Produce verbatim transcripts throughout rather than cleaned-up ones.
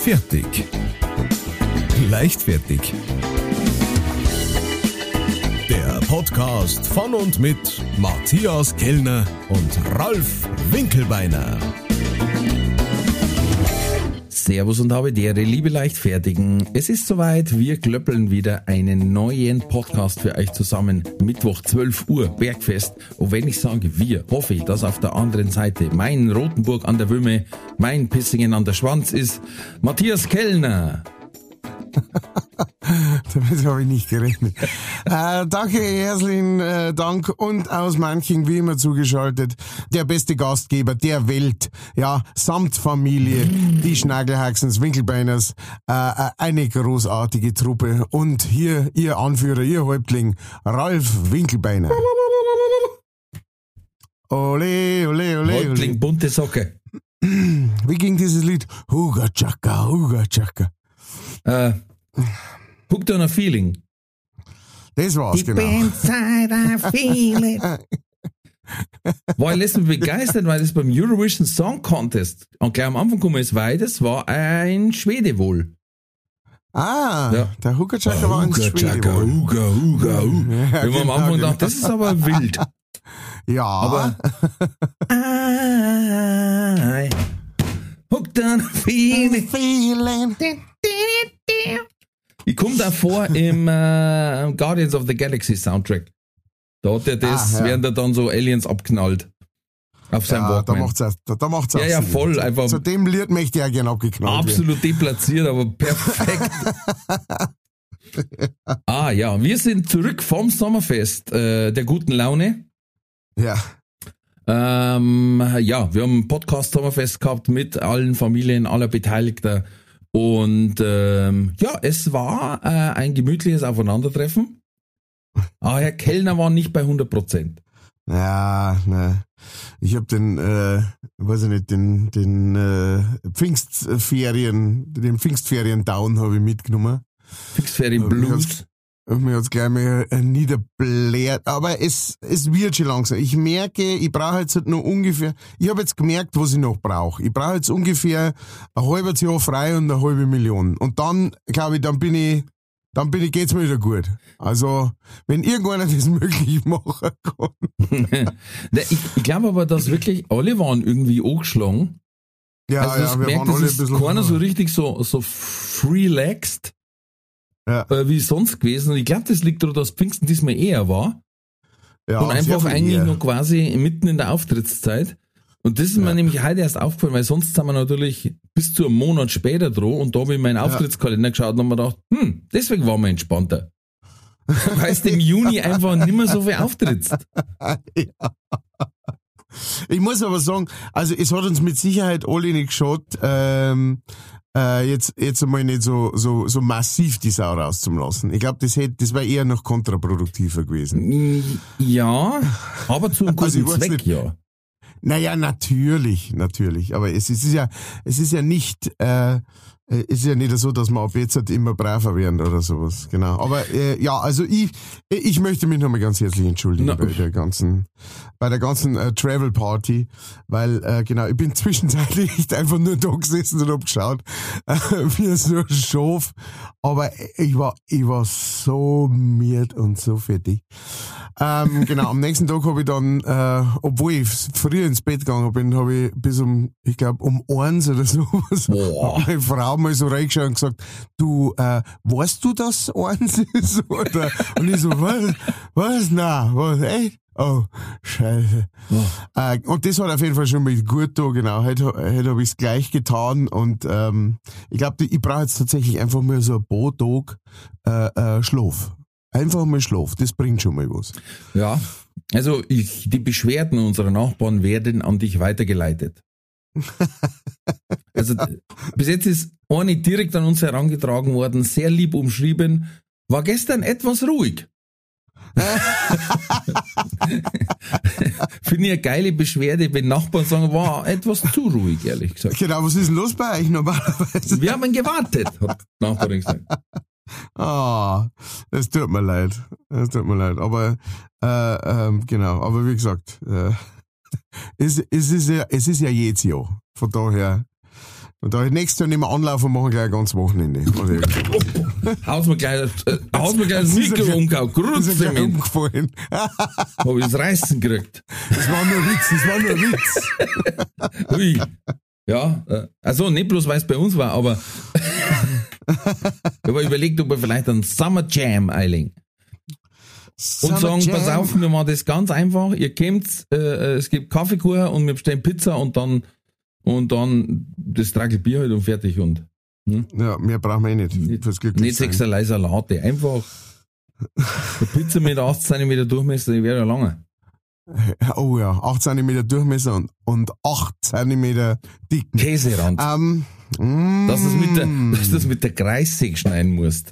Fertig. Leichtfertig. Der Podcast von und mit Matthias Kellner und Ralf Winkelbeiner. Servus und habe Ehre, liebe Leichtfertigen. Es ist soweit, wir klöppeln wieder einen neuen Podcast für euch zusammen. Mittwoch zwölf Uhr, Bergfest. Und wenn ich sage wir, hoffe ich, dass auf der anderen Seite mein Rotenburg an der Wümme, mein Pissingen an der Schwanz ist. Matthias Kellner. Damit habe ich nicht gerechnet. äh, danke, herzlichen äh, Dank und aus Manching wie immer zugeschaltet. Der beste Gastgeber der Welt, ja, samt Familie, die Schnagelhaxens, Winkelbeiners, äh, eine großartige Truppe und hier ihr Anführer, ihr Häuptling, Ralf Winkelbeiner. Ole, ole, ole, Häuptling, ole. bunte Socke. Wie ging dieses Lied? Huga Chaka, Huga Chaka. Äh, Hooked on a Feeling. Das war's, Deep genau. inside I feel it. War ich letztens begeistert, weil das beim Eurovision Song Contest und gleich am Anfang gekommen ist, weil das war ein Schwede wohl. Ah, Ja. der Huga Chaka war ein Schwede wohl. Huga, Huga, Huga. Ja, Wenn man am genau, Anfang genau. dachte, das ist aber wild. Ja, Aber I hooked on a feeling. Feeling. Ich komme da vor im äh, Guardians of the Galaxy Soundtrack. Da hat er das, Ah, ja. während er dann so Aliens abknallt. Auf seinem Ja, da Walkman. macht's auch, da, da macht's auch Ja, ja, Sinn. voll, einfach- Zu dem Lied möchte ich ja gerne abgeknallt Absolut deplatziert, aber perfekt. Ah ja, wir sind zurück vom Sommerfest äh, der guten Laune. werden. Ja. Ähm, ja, wir haben ein Podcast-Sommerfest gehabt mit allen Familien, aller Beteiligter. Und ähm, ja, es war äh, ein gemütliches Aufeinandertreffen. Aber Herr Kellner war nicht bei hundert Prozent. Ja, ne. Ich habe den, äh, weiß ich nicht, den, den äh, Pfingstferien, den Pfingstferien-Down habe ich mitgenommen. Fixferien Blues. Und mir hat's gleich mal äh, niederbläht. Aber es, es wird schon langsam. Ich merke, ich brauche jetzt halt noch ungefähr, ich habe jetzt gemerkt, was ich noch brauche. Ich brauche jetzt ungefähr ein halbes Jahr frei und eine halbe Million. Und dann, glaube ich, dann bin ich, dann bin ich, geht's mir wieder gut. Also, wenn irgendeiner das möglich machen kann. Ne, ich ich glaube aber, dass wirklich alle waren irgendwie angeschlagen. Ja, Also ja, ich wir merke, waren das alle ein ist bisschen. keiner so richtig so, so relaxed Ja. äh, wie sonst gewesen. Und ich glaube, das liegt daran, dass Pfingsten diesmal eher war. ja, und einfach sehr viel eigentlich eher. noch quasi mitten in der Auftrittszeit. Und das ist mir Ja. nämlich heute erst aufgefallen, weil sonst sind wir natürlich bis zu einem Monat später dran und da habe ich meinen Auftrittskalender geschaut und habe mir gedacht, hm, deswegen waren wir entspannter. Weil du im Juni einfach nicht mehr so viel auftrittst. Ja. Ich muss aber sagen, also es hat uns mit Sicherheit alle nicht geschaut, ähm, äh, jetzt jetzt einmal nicht so so so massiv die Sau rauszulassen. Ich glaube, das hätte, das wäre eher noch kontraproduktiver gewesen. Ja, aber zu einem Also guten ich weiß Zweck, nicht. ja. Naja, natürlich, natürlich. Aber es, es ist ja, es ist ja nicht, äh, es ist ja nicht so, dass wir ab jetzt halt immer braver werden oder sowas. Genau. Aber äh, ja, also ich, ich möchte mich nochmal ganz herzlich entschuldigen Na. bei der ganzen, bei der ganzen äh, Travel Party, weil äh, genau, ich bin zwischenzeitlich echt einfach nur da gesessen und hab geschaut, äh, wie so ein Schaf. Aber ich war, ich war so müde und so fertig. Ähm, genau, am nächsten Tag habe ich dann, äh, obwohl ich früher ins Bett gegangen bin, habe ich bis um, ich glaube, um eins oder sowas, Boah. hat meine Frau mal so reingeschaut und gesagt, du, äh, weißt du, dass eins ist? Oder? Und ich so, was? Was? Na, was? Echt? Oh, scheiße. Äh, und das hat auf jeden Fall schon mal gut da, genau. Heute, heute habe ich es gleich getan und ähm, ich glaube, ich brauche jetzt tatsächlich einfach mal so ein paar Tage äh, äh, Schlaf. Einfach mal Schlaf, das bringt schon mal was. Ja, also ich, die Beschwerden unserer Nachbarn werden an dich weitergeleitet. Also bis jetzt ist eine direkt an uns herangetragen worden, sehr lieb umschrieben, war gestern etwas ruhig. Finde ich eine geile Beschwerde, wenn Nachbarn sagen, war etwas zu ruhig, ehrlich gesagt. Genau, was ist denn los bei euch normalerweise? Wir haben gewartet, hat die Nachbarin gesagt. Ah, es tut mir leid. Es tut mir leid. Aber äh, ähm, genau, aber wie gesagt, äh, es, es, ist ja, es ist ja jedes Jahr. Von daher Und da nächstes Jahr nicht mehr anlaufen und machen gleich ein ganzes Wochenende. Haus mir gleich, äh, haus mir gleich das Mikro umgehauen. Grüß Ist ja gleich dich. umgefallen. Hab ich das Reißen gekriegt. Das war nur ein Witz, das war nur ein Witz. Ui. Ja, äh, also nicht bloß, weil es bei uns war, aber ich habe überlegt, ob wir vielleicht einen Summer Jam einlegen. Und sagen, Jam. pass auf, wir machen das ganz einfach. Ihr kommt, äh, es gibt Kaffeekuchen und wir bestellen Pizza und dann und dann das Tragel Bier halt und fertig und hm? Ja, mehr brauchen wir eh nicht. nicht, Fürs nicht Glücklichsein. sechserlei Salate. Einfach eine Pizza mit achtzig Zentimeter Durchmesser, die wäre ja lange. Oh ja, acht Zentimeter Durchmesser und, und acht Zentimeter dick. Käserand. Ähm, mm, dass du das mit der, dass du das mit der Kreissäge schneiden musst.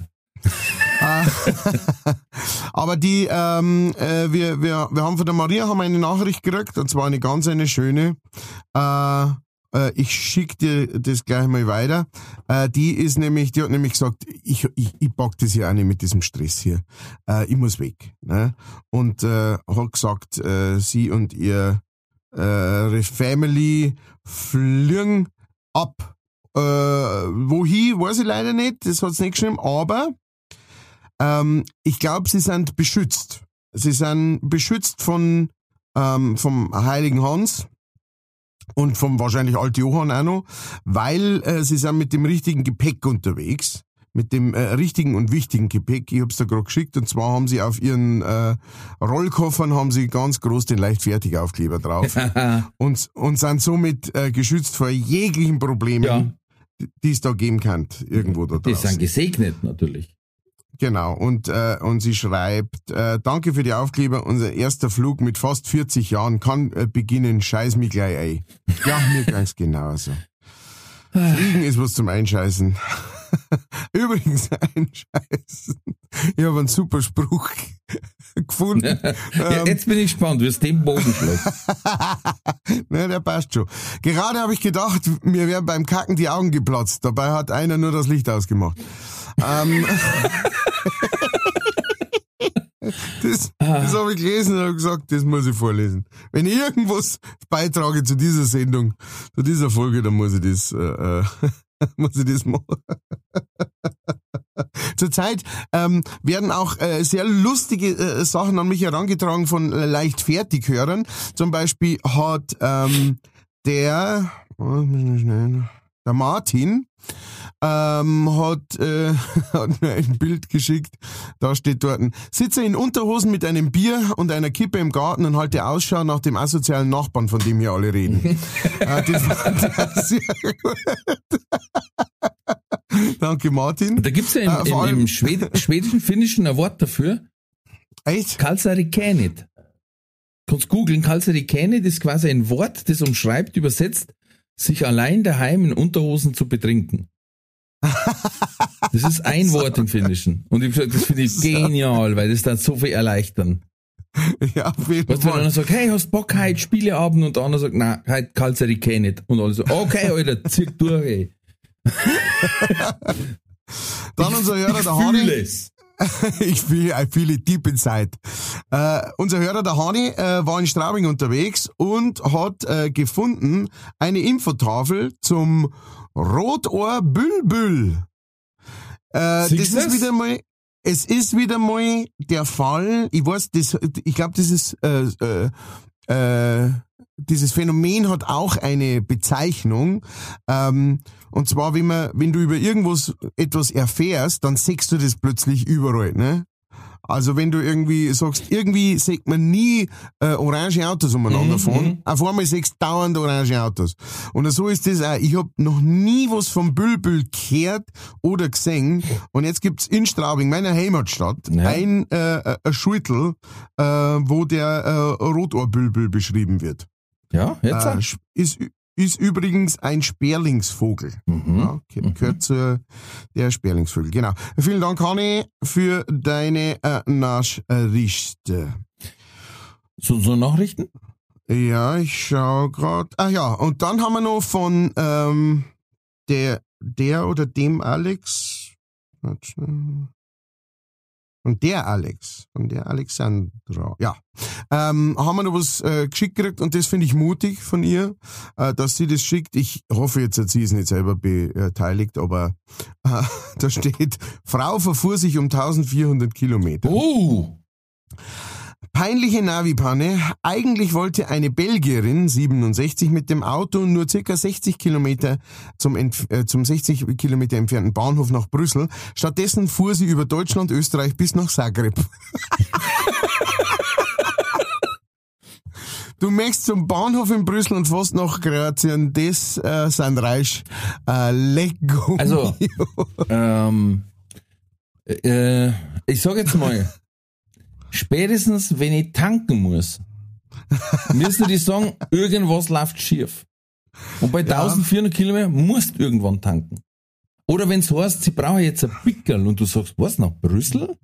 Aber die, ähm, äh, wir, wir, wir haben von der Maria haben eine Nachricht gekriegt, und zwar eine ganz eine schöne. Äh, äh, ich schicke dir das gleich mal weiter. Äh, die ist nämlich, die hat nämlich gesagt, ich, ich, ich pack das hier auch nicht mit diesem Stress hier. Äh, ich muss weg. Ne? Und äh, hat gesagt, äh, sie und ihr äh, ihre Family fliegen ab. Äh, wohin, weiß ich leider nicht, das hat's nicht geschrieben, aber Ähm, ich glaube, sie sind beschützt. Sie sind beschützt von ähm, vom heiligen Hans und vom wahrscheinlich Alt Johann auch noch, weil äh, sie sind mit dem richtigen Gepäck unterwegs, mit dem äh, richtigen und wichtigen Gepäck. Ich hab's da gerade geschickt, und zwar haben sie auf ihren äh, Rollkoffern haben sie ganz groß den Leichtfertigaufkleber drauf und und sind somit äh, geschützt vor jeglichen Problemen, Ja. die es da geben kann irgendwo da Die draußen. sind gesegnet natürlich. Genau, und, äh, und sie schreibt, äh, danke für die Aufkleber, unser erster Flug mit fast vierzig Jahren kann äh, beginnen, scheiß mich gleich ein. Ja, mir ganz genauso. Fliegen ist was zum Einscheißen. Übrigens, Einscheißen. Ich habe einen super Spruch gefunden. Ja, jetzt bin ich gespannt, wie es den Bogen schlägt. Ne, der passt schon. Gerade habe ich gedacht, mir wären beim Kacken die Augen geplatzt. Dabei hat einer nur das Licht ausgemacht. ähm, das das habe ich gelesen und habe gesagt, das muss ich vorlesen. Wenn ich irgendwas beitrage zu dieser Sendung, zu dieser Folge, dann muss ich das, äh, muss ich das machen. Zurzeit ähm, werden auch äh, sehr lustige äh, Sachen an mich herangetragen von äh, Leichtfertighörern. Zum Beispiel hat ähm, der, oh, der Martin ähm, hat, äh, hat mir ein Bild geschickt. Da steht dort: Sitze in Unterhosen mit einem Bier und einer Kippe im Garten und halte Ausschau nach dem asozialen Nachbarn, von dem hier alle reden. äh, das war sehr gut. Danke, Martin. Da gibt's ja im, Äh, vor im, im allem- Schwed schwedischen, finnischen ein Wort dafür. Echt? Kalsarikänet. Kannst googeln, Kalsarikänet ist quasi ein Wort, das umschreibt, übersetzt, sich allein daheim in Unterhosen zu betrinken. Das ist ein Wort im Finnischen. Und ich hab gesagt, das finde ich genial, weil das dann so viel erleichtern. Ja, auf jeden Weißt du, wenn Fall. einer sagt, hey, hast Bock, heute Spieleabend? Und der andere sagt, nein, heute Kalsarikänet. Und alle so, okay, Alter, zieh durch, ey. Dann unser Hörer, der Fühl Hani. es. Ich feel, I feel it deep inside. Äh, unser Hörer, der Hani, äh, war in Straubing unterwegs und hat äh, gefunden eine Infotafel zum Rotohr-Bülbül. Äh, das Siehst ist du's? wieder mal, es ist wieder mal der Fall. Ich weiß, das, ich glaube, das ist, äh, äh, äh, dieses Phänomen hat auch eine Bezeichnung. Ähm, und zwar, wenn man, wenn du über irgendwas etwas erfährst, dann siehst du das plötzlich überall, ne? Also wenn du irgendwie sagst, irgendwie sieht man nie äh, orange Autos umeinander Mhm, fahren, auf einmal siehst du dauernd orange Autos. Und so ist das auch. Ich habe noch nie was vom Bülbül gehört oder gesehen. Und jetzt gibt's in Straubing, meiner Heimatstadt, Ja. ein äh, ein Schüttel, äh, wo der äh, Rotohrbülbül beschrieben wird. Ja, jetzt Äh, auch. sch- ist, ü- ist übrigens ein Sperlingsvogel. Mhm. Ja, ge- gehört zu der Sperlingsvögel. Genau. Vielen Dank, Hanni, für deine äh, Nachrichten. So, so Nachrichten? Ja, ich schau grad. Ah ja, und dann haben wir noch von ähm, der, der oder dem Alex. Warte schnell. Von der Alex, von der Alexandra, ja. Ähm, haben wir noch was äh, geschickt gekriegt und das finde ich mutig von ihr, äh, dass sie das schickt. Ich hoffe jetzt, dass sie es nicht selber beteiligt, aber äh, da steht, Frau verfuhr sich um eintausendvierhundert Kilometer. Oh! Peinliche Navi-Panne. Eigentlich wollte eine Belgierin, siebenundsechzig, mit dem Auto nur circa sechzig Kilometer zum, Entf- äh, zum sechzig Kilometer entfernten Bahnhof nach Brüssel. Stattdessen fuhr sie über Deutschland, Österreich bis nach Zagreb. Du möchtest zum Bahnhof in Brüssel und fährst nach Kroatien. Das äh, sind Reich. Äh, Lego. Also, ähm, äh, ich sag jetzt mal, spätestens wenn ich tanken muss, müssen die sagen, irgendwas läuft schief. Und bei Ja. eintausendvierhundert Kilometer musst du irgendwann tanken. Oder wenn es heißt, sie brauchen jetzt ein Pickerl und du sagst, was, nach Brüssel?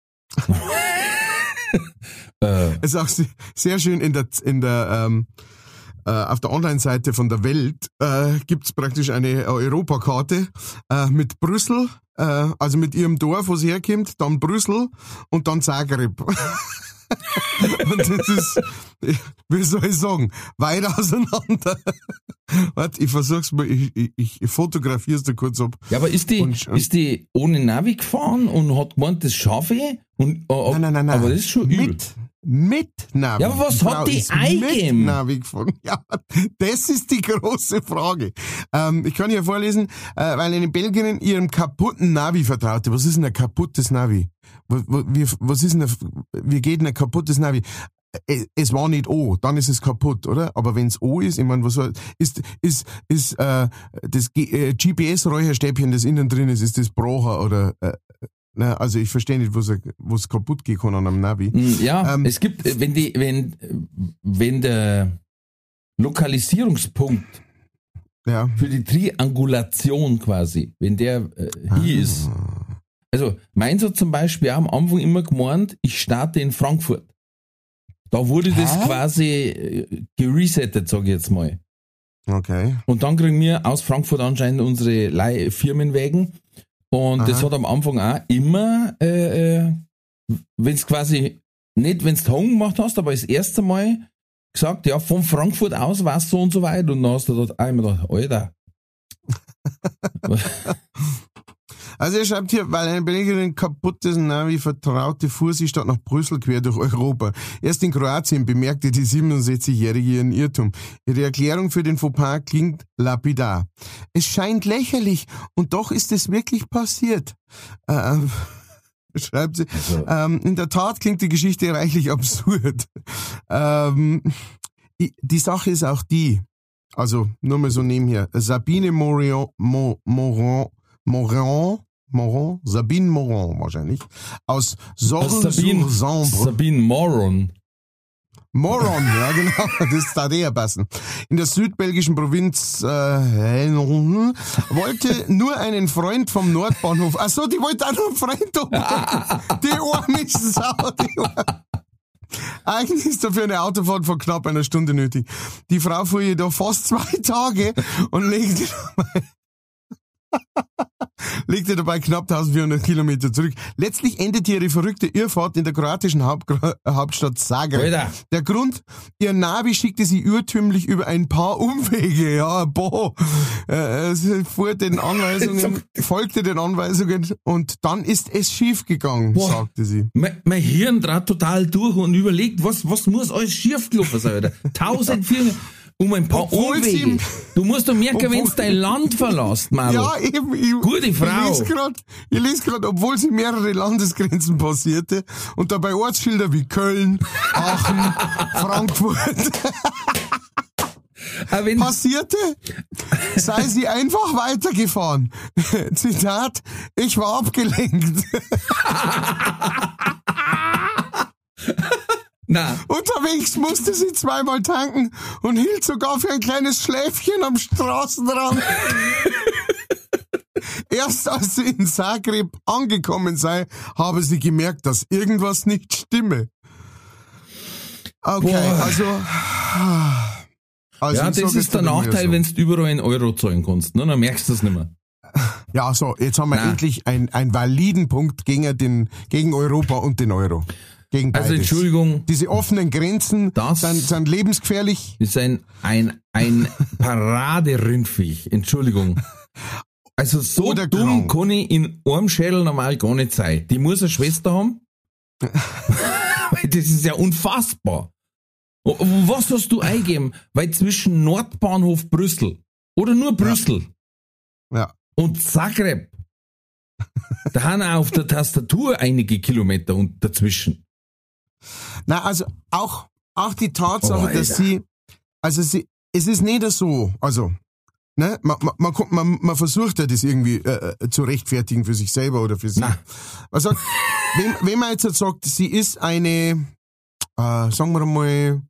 äh, Es ist auch se- sehr schön in der, in der, ähm, äh, auf der Online-Seite von der Welt äh, gibt's praktisch eine Europakarte äh, mit Brüssel, äh, also mit ihrem Dorf, wo sie herkommt, dann Brüssel und dann Zagreb. Und das ist, wie soll ich sagen, weit auseinander. Warte, ich versuch's mal, ich, ich, ich fotografier's da kurz ab. ja, aber ist die, Und- ist die ohne Navi gefahren und hat gemeint, das schaffe ich? Und, äh, Nein, nein, nein, nein. Aber das ist schon übel. Mit, mit Navi. Ja, aber was Frau hat die ist eingegeben? Mit Navi gefahren. Ja, das ist die große Frage. Ähm, ich kann hier vorlesen, äh, weil eine Belgierin ihrem kaputten Navi vertraute. Was ist denn ein kaputtes Navi? Was, was ist denn ein, wie geht denn ein kaputtes Navi? Äh, Es war nicht O, dann ist es kaputt, oder? Aber wenn es O ist, ich meine, was soll, ist, ist, ist, äh, das G- äh, G P S-Räucherstäbchen, das innen drin ist, ist das Brocher oder, äh, na, also ich verstehe nicht, was, was kaputt gehen kann an einem Navi. Mm, Ja, Ähm, es gibt, äh, wenn die, wenn, wenn der Lokalisierungspunkt Ja. für die Triangulation quasi, wenn der äh, hier ist. Also, meins hat zum Beispiel auch am Anfang immer gemeint, ich starte in Frankfurt. Da wurde das Hä? quasi äh, geresettet, sag ich jetzt mal. Okay. Und dann kriegen wir aus Frankfurt anscheinend unsere Leih- Firmenwägen. Und das Aha. hat am Anfang auch immer, äh, äh, wenn es quasi, nicht wenn du Home gemacht hast, aber das erste Mal gesagt, ja, von Frankfurt aus war es so und so weit. Und dann hast du dort auch immer gedacht, Alter. Also er schreibt hier, weil eine Belgierin kaputtes Navi vertraute, fuhr sie statt nach Brüssel quer durch Europa. Erst in Kroatien bemerkte die siebenundsechzigjährige ihren Irrtum. Ihre Erklärung für den Fauxpas klingt lapidar. Es scheint lächerlich und doch ist es wirklich passiert. Äh, schreibt sie. Also, Ähm, in der Tat klingt die Geschichte reichlich absurd. Ähm, i- die Sache ist auch die, also nur mal so nebenher, Sabine Moran, Mo, Moran, Moran, Moran, Sabine Moran wahrscheinlich, aus Sabine, Sorgen-sur-Sambre. Sabine Moron. Moron, ja genau, das darf eher passen. In der südbelgischen Provinz äh, wollte nur einen Freund vom Nordbahnhof, ach so, die wollte auch nur einen Freund haben. Die arme Sau, die arme. Eigentlich ist dafür eine Autofahrt von knapp einer Stunde nötig. Die Frau fuhr jedoch fast zwei Tage und legte dabei, legte dabei knapp eintausendvierhundert Kilometer zurück. Letztlich endete ihre verrückte Irrfahrt in der kroatischen Hauptgra- Hauptstadt Zagreb. Alter. Der Grund, ihr Navi schickte sie irrtümlich über ein paar Umwege. Ja, boah. Äh, sie fuhr den Anweisungen, folgte den Anweisungen und dann ist es schiefgegangen, Boah. sagte sie. Mein, mein Hirn dreht total durch und überlegt, was, was muss alles schief gelaufen sein, Alter. eintausendvierhundert um ein paar Obwohl sie- Umwege. Du musst doch merken, Obwohl- wenn du dein Land verlässt, Mann. Ja, eben. Ich, Gute Frau. Ich lese gerade, ich lese gerade, obwohl sie mehrere Landesgrenzen passierte und dabei Ortsschilder wie Köln, Aachen, Frankfurt Aber wenn, passierte, sei sie einfach weitergefahren. Zitat, ich war abgelenkt. na, Unterwegs musste sie zweimal tanken und hielt sogar für ein kleines Schläfchen am Straßenrand. Erst als sie in Zagreb angekommen sei, habe sie gemerkt, dass irgendwas nicht stimme. Okay, Boah. also... also ja, ich sag das jetzt ist der einmal Nachteil, so. wenn du überall in Euro zahlen kannst, ne? Dann merkst du das nicht mehr. Ja, so, jetzt haben wir Nein. endlich einen, einen validen Punkt gegen, den, gegen Europa und den Euro. Gegen beides. Also Entschuldigung, Diese offenen Grenzen Das- sind, sind lebensgefährlich. ist ein, ein, ein Paraderindviech. Entschuldigung. Also so Oder dumm krank. kann ich in einem Schädel normal gar nicht sein. Die muss eine Schwester haben. Weil das ist ja unfassbar. O- Was hast du eingegeben? Weil zwischen Nordbahnhof Brüssel oder nur Brüssel Ja. und Zagreb, da haben auch auf der Tastatur einige Kilometer und dazwischen. Na, also auch, auch die Tatsache, Oh, Alter. dass sie, also sie, es ist nicht so, also, ne, man, man, man, kommt- man, man versucht ja das irgendwie äh, äh, zu rechtfertigen für sich selber oder für sie. Na. Man sagt, wenn, wenn man jetzt sagt, sie ist eine, äh, sagen wir mal,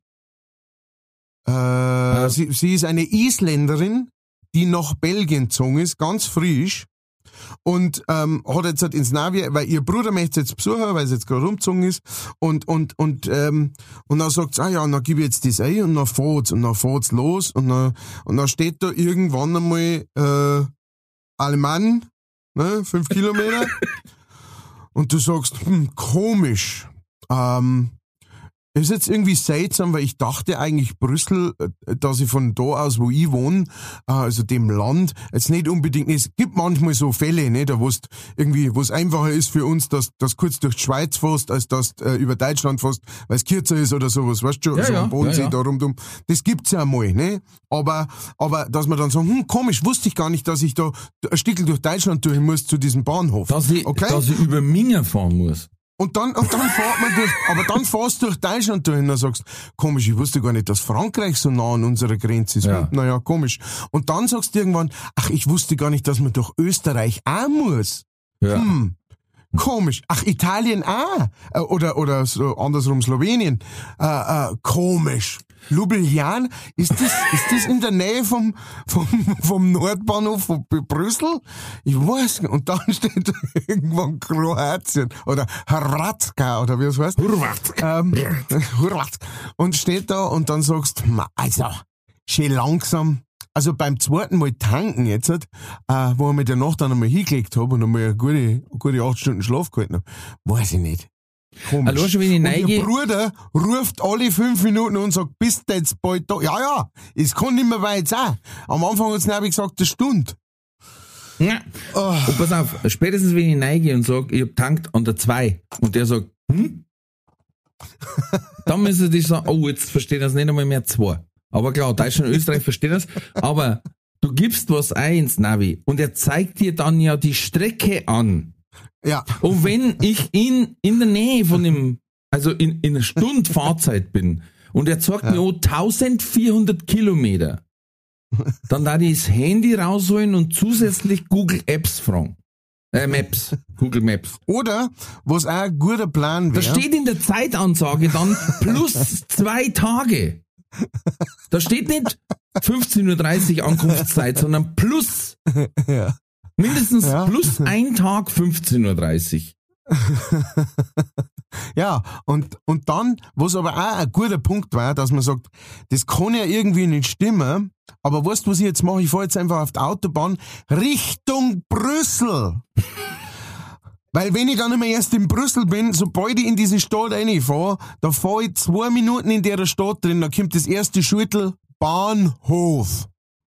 äh, sie, sie ist eine Isländerin, die nach Belgien gezogen ist, ganz frisch, und ähm, hat jetzt halt ins Navi, weil ihr Bruder möchte jetzt besuchen, weil sie jetzt gerade umgezogen ist, und und und ähm, und dann sagt sie, ah ja, und dann gebe ich jetzt das ein, und dann fahrt's, und dann fahrt's los, und dann und dann steht da irgendwann einmal äh, Allmann, ne, fünf Kilometer, und du sagst, hm, komisch, ähm, ist jetzt irgendwie seltsam, weil ich dachte eigentlich Brüssel, äh, dass ich von da aus, wo ich wohne, äh, also dem Land, jetzt nicht unbedingt, es gibt manchmal so Fälle, ne, da wo's irgendwie, wo es einfacher ist für uns, dass das kurz durch die Schweiz fährst, als dass äh, über Deutschland fährst, weil es kürzer ist oder sowas, weißt du schon, Ja, so ja, am Bodensee ja, ja. da rumdum. Das gibt's ja mal, ne, aber, aber, dass man dann sagt, hm, komisch, wusste ich gar nicht, dass ich da ein Stückel durch Deutschland durch muss zu diesem Bahnhof. Dass ich, Okay? dass ich über Minga fahren muss. Und dann, und dann fährt man durch, aber dann fährst du durch Deutschland durch und dann sagst, komisch, ich wusste gar nicht, dass Frankreich so nah an unserer Grenze ist. Ja. Hm, naja, komisch. Und dann sagst du irgendwann, ach, ich wusste gar nicht, dass man durch Österreich auch muss. Ja. Hm. Komisch. Ach, Italien auch. Äh, Oder, oder so andersrum Slowenien. Äh, äh, komisch. Ljubljana, ist das, ist das in der Nähe vom, vom, vom Nordbahnhof von B- Brüssel? Ich weiß nicht. Und dann steht da irgendwann Kroatien oder Hrvatska oder wie es heißt. Hrvatska. Ähm, Hrvatska. Und steht da und dann sagst, ma, also, schön langsam. Also beim zweiten Mal tanken jetzt, äh, wo ich mit der Nacht dann einmal hingelegt habe und einmal eine gute, gute acht Stunden Schlaf gehalten habe, weiß ich nicht. Komisch. Hallo, schon wenn ich Und neige. ihr Bruder ruft alle fünf Minuten und sagt, bist du jetzt bald da? Ja, ja, es kann nicht mehr weit sein. Am Anfang hat es nämlich gesagt, eine Stunde. Ja. Oh. Und pass auf, spätestens wenn ich neige und sag, ich hab tankt an der zwei und der sagt, hm? Dann müssen die sagen, oh, jetzt versteht das nicht einmal mehr zwei. Aber klar, Deutschland und Österreich verstehen das. Aber du gibst was ein ins Navi und er zeigt dir dann ja die Strecke an. Ja, Und wenn ich in, in der Nähe von dem, also in, in einer Stunde Fahrzeit bin und er zeigt mir auch eintausendvierhundert Kilometer, dann darf ich das Handy rausholen und zusätzlich Google Apps fragen. Äh, Maps. Google Maps. oder, was auch ein guter Plan Da wäre. steht in der Zeitansage dann plus zwei Tage. Da steht nicht fünfzehn Uhr dreißig Ankunftszeit, sondern plus. Ja. Mindestens Ja. plus ein Tag fünfzehn Uhr dreißig. Ja, und, und dann, was aber auch ein guter Punkt war, dass man sagt, das kann ja irgendwie nicht stimmen, aber weißt du, was ich jetzt mache? Ich fahre jetzt einfach auf die Autobahn Richtung Brüssel. Weil wenn ich dann immer erst in Brüssel bin, sobald ich in diese Stadt reinfahre, da fahre ich zwei Minuten in der Stadt drin, da kommt das erste Schüttel, Bahnhof.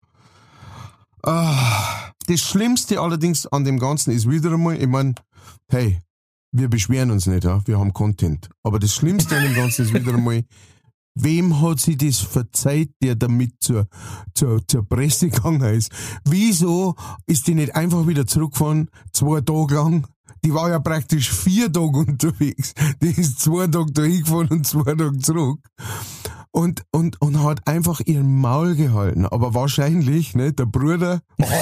Ah, das Schlimmste allerdings an dem Ganzen ist wieder einmal, ich mein, hey, wir beschweren uns nicht, ja, wir haben Content. Aber das Schlimmste an dem Ganzen ist wieder einmal, wem hat sie das verzeiht, der damit zur, zur, zur Presse gegangen ist? Wieso ist die nicht einfach wieder zurückgefahren, zwei Tage lang? Die war ja praktisch vier Tage unterwegs. Die ist zwei Tage da hingefahren und zwei Tage zurück. Und, und, und hat einfach ihren Maul gehalten. Aber wahrscheinlich, ne, der Bruder,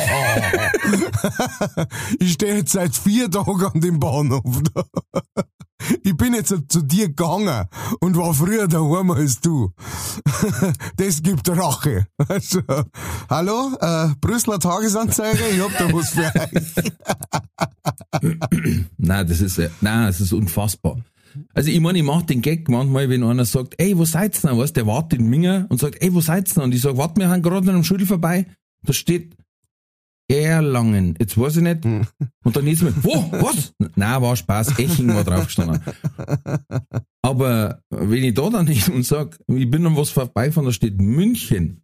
ich stehe jetzt seit vier Tagen an dem Bahnhof da. Ich bin jetzt zu dir gegangen und war früher daheim als du. Das gibt Rache. Also, hallo, äh, Brüsseler Tagesanzeiger, ich hab da was für euch. Nein, das ist, äh, nein, das ist unfassbar. Also ich meine, ich mach den Gag manchmal, wenn einer sagt, ey, wo seid's denn? Weißt, der wartet in Minga und sagt, ey, wo seid's denn? Und ich sag, warte, wir haben gerade an einem Schüttel vorbei. Da steht Erlangen. Jetzt weiß ich nicht. Und dann ist mir, wo, was? Nein, war Spaß, Eching war draufgestanden. Aber wenn ich da dann hin und sag, ich bin an was vorbeigefahren, da steht München,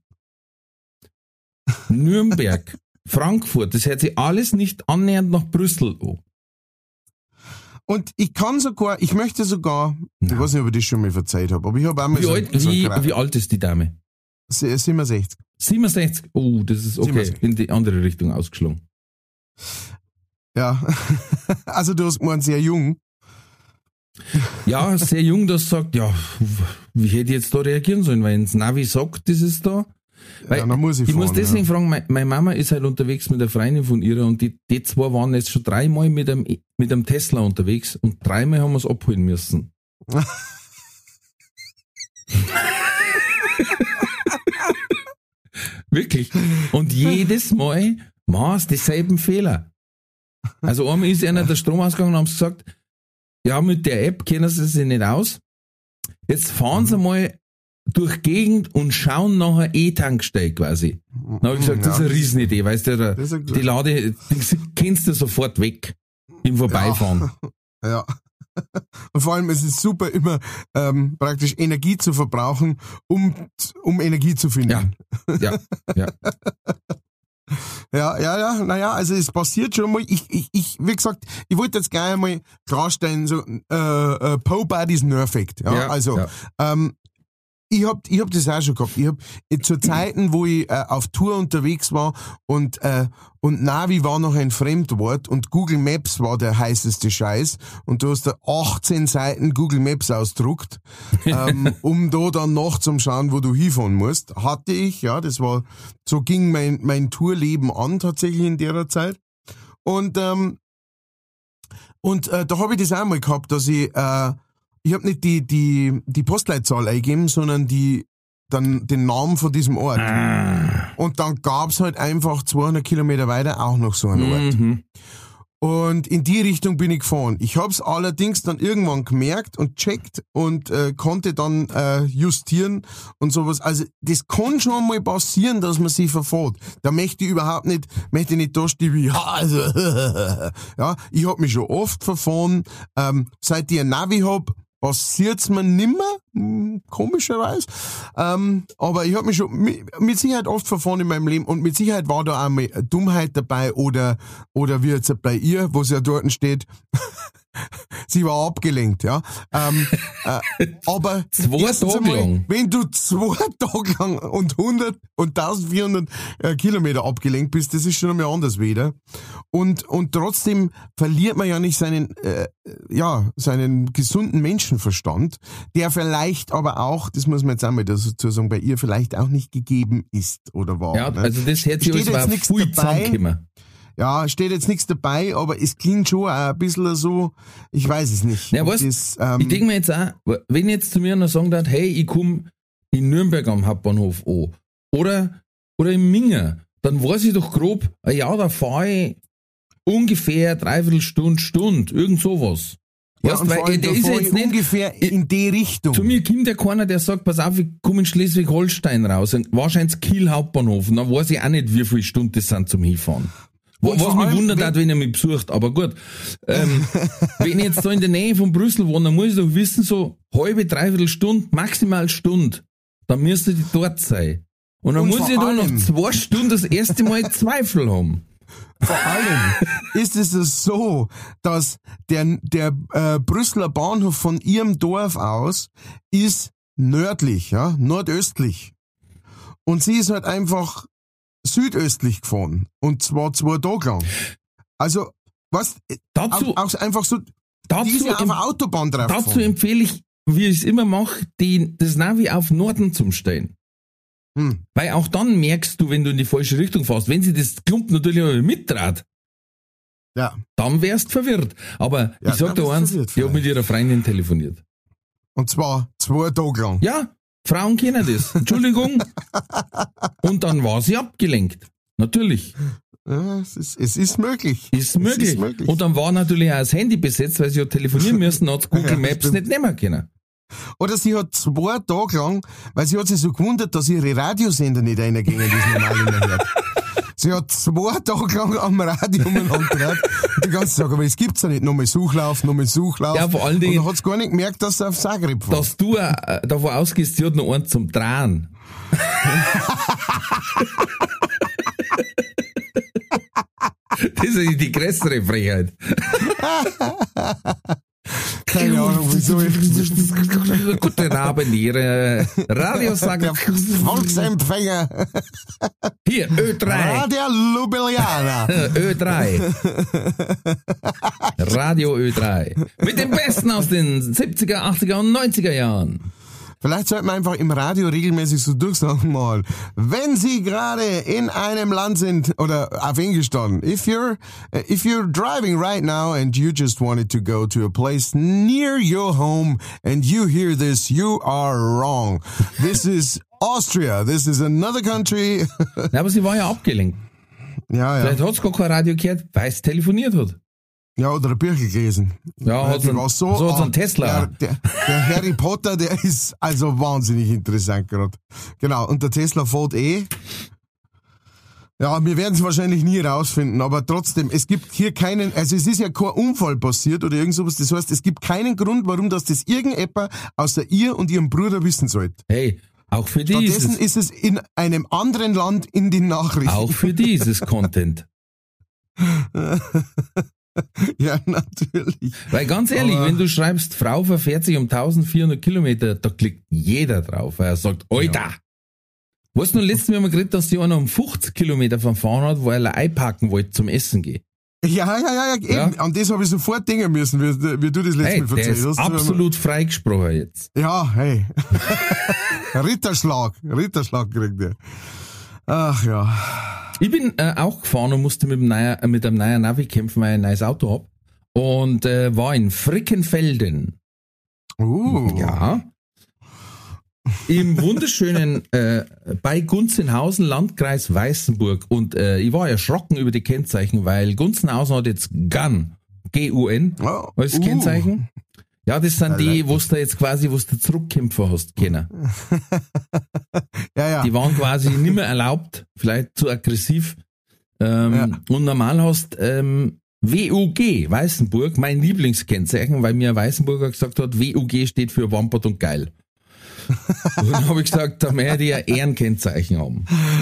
Nürnberg, Frankfurt, das hört sich alles nicht annähernd nach Brüssel an. Und ich kann sogar, ich möchte sogar, Nein. ich weiß nicht, ob ich das schon mal verzeiht habe, aber ich habe einmal Wie, so, alt, so wie, Gra- wie alt ist die Dame? siebenundsechzig. siebenundsechzig. Oh, das ist okay. siebenundsechzig. In die andere Richtung ausgeschlagen. Ja. Also du hast gemeint, sehr jung. Ja, sehr jung, das sagt, ja, wie hätte ich jetzt da reagieren sollen, weil ins Navi sagt, das ist da. Weil Ja, dann muss ich ich fahren, muss deswegen ja. fragen, meine, meine Mama ist halt unterwegs mit der Freundin von ihrer und die, die zwei waren jetzt schon dreimal mit einem, mit einem Tesla unterwegs und dreimal haben wir es abholen müssen. Wirklich. Und jedes Mal machst dieselben Fehler. Also einmal ist einer der Strom ausgegangen und haben sie gesagt, ja, mit der App kennen sie sich nicht aus. Jetzt fahren sie mal durch Gegend und schauen nach einer E-Tankstelle quasi. Dann habe ich gesagt, das ist eine Riesenidee, weißt du, der, Das ist die Lade, die kennst du sofort weg im Vorbeifahren. Ja. Und vor allem ist es super, immer ähm, praktisch Energie zu verbrauchen, um, um Energie zu finden. Ja, ja, ja. Ja, ja, ja, naja, also es passiert schon mal. Ich, ich, ich, wie gesagt, ich wollte jetzt gleich mal klarstellen, so, äh, äh, Po-Bad is nervig. Ja, Ja, also, ja. ähm, ich hab, ich hab das auch schon gehabt. Ich hab, äh, zu Zeiten, wo ich äh, auf Tour unterwegs war und, äh, und Navi war noch ein Fremdwort und Google Maps war der heißeste Scheiß und du hast da achtzehn Seiten Google Maps ausdruckt, ähm, um da dann nachzuschauen, wo du hinfahren musst. Hatte ich, ja, das war, so ging mein, mein Tourleben an tatsächlich in der Zeit. Und, ähm, und äh, da habe ich das auch mal gehabt, dass ich, äh, ich habe nicht die, die, die Postleitzahl eingegeben, sondern die, dann den Namen von diesem Ort. Ah. Und dann gab's halt einfach zweihundert Kilometer weiter auch noch so einen Ort. Mhm. Und in die Richtung bin ich gefahren. Ich hab's allerdings dann irgendwann gemerkt und checkt und äh, konnte dann äh, justieren und sowas. Also das kann schon mal passieren, dass man sich verfährt. Da möchte ich überhaupt nicht, möchte ich nicht da stehen wie, ja, also, ja, ich hab mich schon oft verfahren. Ähm, seit ich ein Navi hab, passiert's mir nimmer, hm, komischerweise. Ähm, aber ich hab mich schon mit, mit Sicherheit oft verfahren in meinem Leben und mit Sicherheit war da auch mal Dummheit dabei oder, oder wie jetzt bei ihr, wo es ja dort steht, sie war abgelenkt, ja. Ähm, äh, aber Zwei erstens Tage einmal, lang. wenn du zwei Tage lang und hundert und eintausendvierhundert äh, Kilometer abgelenkt bist, das ist schon einmal anders wieder. Und, und trotzdem verliert man ja nicht seinen, äh, ja, seinen gesunden Menschenverstand, der vielleicht aber auch, das muss man jetzt einmal dazu sagen, bei ihr vielleicht auch nicht gegeben ist oder war. Ja, ne? also das hätte sich Steht alles jetzt war nichts viel dabei. zusammengekommen. Ja, steht jetzt nichts dabei, aber es klingt schon auch ein bisschen so, ich weiß es nicht. Ja, was? Das, ähm, Ich denke mir jetzt auch, wenn jetzt zu mir einer sagen darf, hey, ich komme in Nürnberg am Hauptbahnhof an oder, oder in Minga, dann weiß ich doch grob, ah ja, da fahre ich ungefähr dreiviertel Stunde, Stunde, irgend sowas. ja, Weißt, und weil vor allem, der da ist ja fahr jetzt ich nicht, ungefähr in die Richtung. zu mir kommt ja keiner, der sagt, pass auf, ich komme in Schleswig-Holstein raus, und wahrscheinlich Kiel Hauptbahnhof, und dann weiß ich auch nicht, wie viele Stunden das sind zum Hinfahren. Und Was vor mich allem, wundert wenn- hat, wenn er mich besucht, aber gut. Ähm, wenn ich jetzt da in der Nähe von Brüssel wohne, dann muss ich doch wissen, so halbe, dreiviertel Stunde, maximal Stunde, dann müsste die dort sein. Und dann Und muss vor ich da allem- nach zwei Stunden das erste Mal Zweifel haben. Vor allem ist es so, dass der, der äh, Brüsseler Bahnhof von ihrem Dorf aus ist nördlich, ja, nordöstlich. Und sie ist halt einfach südöstlich gefahren. Und zwar zwei Tage lang. Also, was, Dazu, auch, auch einfach so, die dazu, ist ja auf em- der Autobahn drauf dazu gefahren. empfehle ich, wie ich es immer mache, die, das Navi auf Norden zum Stellen. Hm. Weil auch dann merkst du, wenn du in die falsche Richtung fährst, wenn sie das Klump natürlich aber mittrat, Ja. dann wärst verwirrt. Aber Ja, ich sag dann dir wärst eins, verwirrt ich habe mit ihrer Freundin telefoniert. Und zwar zwei Tage lang. Ja, Frauen kennen das. Entschuldigung. Und dann war sie abgelenkt. Natürlich. Ja, es, ist, es ist möglich. Ist Es möglich. ist möglich. Und dann war natürlich auch das Handy besetzt, weil sie hat telefonieren müssen, hat Google Ja, Maps stimmt. nicht nehmen können. Oder sie hat zwei Tage lang, weil sie hat sich so gewundert, dass ihre Radiosender nicht reingehen, die es normal immer hört. Sie Sie hat zwei Tage lang am Radio umeinander gehört. Die ganze Tag, aber es gibt's ja nicht. Nochmal Suchlauf, nochmal Suchlauf. Ja, vor allen Dingen. Und dann hat's gar nicht gemerkt, dass sie auf Zagreb war. Dass du äh, davon ausgehst, sie hat noch einen zum Drehen. Das ist die größere Frechheit. Keine Ahnung, wieso ich... Guten Abend, Ihre Radiosang. Der Volksempfänger. Hier, Ö drei. Radio Ljubljana. Ö drei. Radio Ö drei. Mit dem Besten aus den siebziger, achtziger und neunziger Jahren. Vielleicht sollten wir einfach im Radio regelmäßig so durchsagen mal. Wenn Sie gerade in einem Land sind, oder auf Englisch dann, if you're, if you're driving right now and you just wanted to go to a place near your home and you hear this, you are wrong. This is Austria. This is another country. Ja, aber sie war ja abgelenkt. Ja, ja. Vielleicht hat sie gar kein Radio gehört, weil sie telefoniert hat. Ja, oder ein Bücher gelesen. Ja, hat Die so, war so, so, so ein ah, Tesla. Der, der, der Harry Potter, der ist also wahnsinnig interessant gerade. Genau, und der Tesla fährt eh. Ja, wir werden es wahrscheinlich nie rausfinden, aber trotzdem, es gibt hier keinen, also es ist ja kein Unfall passiert oder irgend sowas, das heißt, es gibt keinen Grund, warum das das irgendjemand außer ihr und ihrem Bruder wissen sollte. Hey, auch für die ist Stattdessen es, ist es in einem anderen Land in den Nachrichten. auch für die ist es Content. Ja, natürlich. Weil ganz ehrlich, Aber- wenn du schreibst, Frau verfährt sich um eintausendvierhundert Kilometer, da klickt jeder drauf, weil er sagt, Alter! Weißt du, letztens haben wir geredet, dass die einer um fünfzig Kilometer vom Fahren hat, weil er einpacken wollte zum Essen gehen. Ja, ja, ja, ja, eben. Ja. An das habe ich sofort denken müssen, wie, wie du das letzte Hey, Mal der erzählt ist hast. absolut freigesprochen jetzt. Ja, hey. Ritterschlag. Ritterschlag kriegt er. Ach ja. Ich bin äh, auch gefahren und musste mit, dem neuen, äh, mit einem neuen Navi kämpfen, weil ich ein neues Auto hab. Und äh, war in Frickenfelden. Uh. Ja. Im wunderschönen äh, bei Gunzenhausen, Landkreis Weißenburg. Und äh, ich war erschrocken über die Kennzeichen, weil Gunzenhausen hat jetzt Gun, G U N, Oh, als uh. Kennzeichen. Ja, das sind I die, like wo du jetzt quasi, wo du Zurückkämpfer hast können. Ja, ja. Die waren quasi nicht mehr erlaubt, vielleicht zu aggressiv. Ähm, Ja. Und normal hast ähm, W U G, Weißenburg, mein Lieblingskennzeichen, weil mir ein Weißenburger gesagt hat, W U G steht für Wampert und geil. Und dann habe ich gesagt, da möchte ich ein Ehrenkennzeichen haben.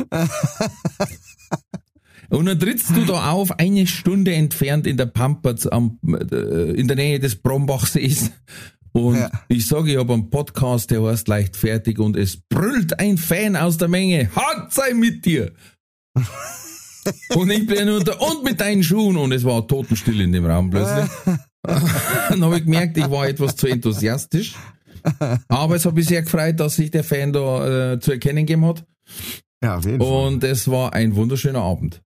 Und dann trittst du da auf, eine Stunde entfernt in der Pampertz, am, äh, in der Nähe des Brombachsees. Und Ja. ich sage, ich habe einen Podcast, der heißt Leichtfertig und es brüllt ein Fan aus der Menge, Hart sei mit dir! Und ich bin nur da, und mit deinen Schuhen, und es war totenstill in dem Raum plötzlich. Dann habe ich gemerkt, ich war etwas zu enthusiastisch. Aber es hat mich sehr gefreut, dass sich der Fan da äh, zu erkennen gegeben hat. Ja, auf jeden Fall. Und es war ein wunderschöner Abend.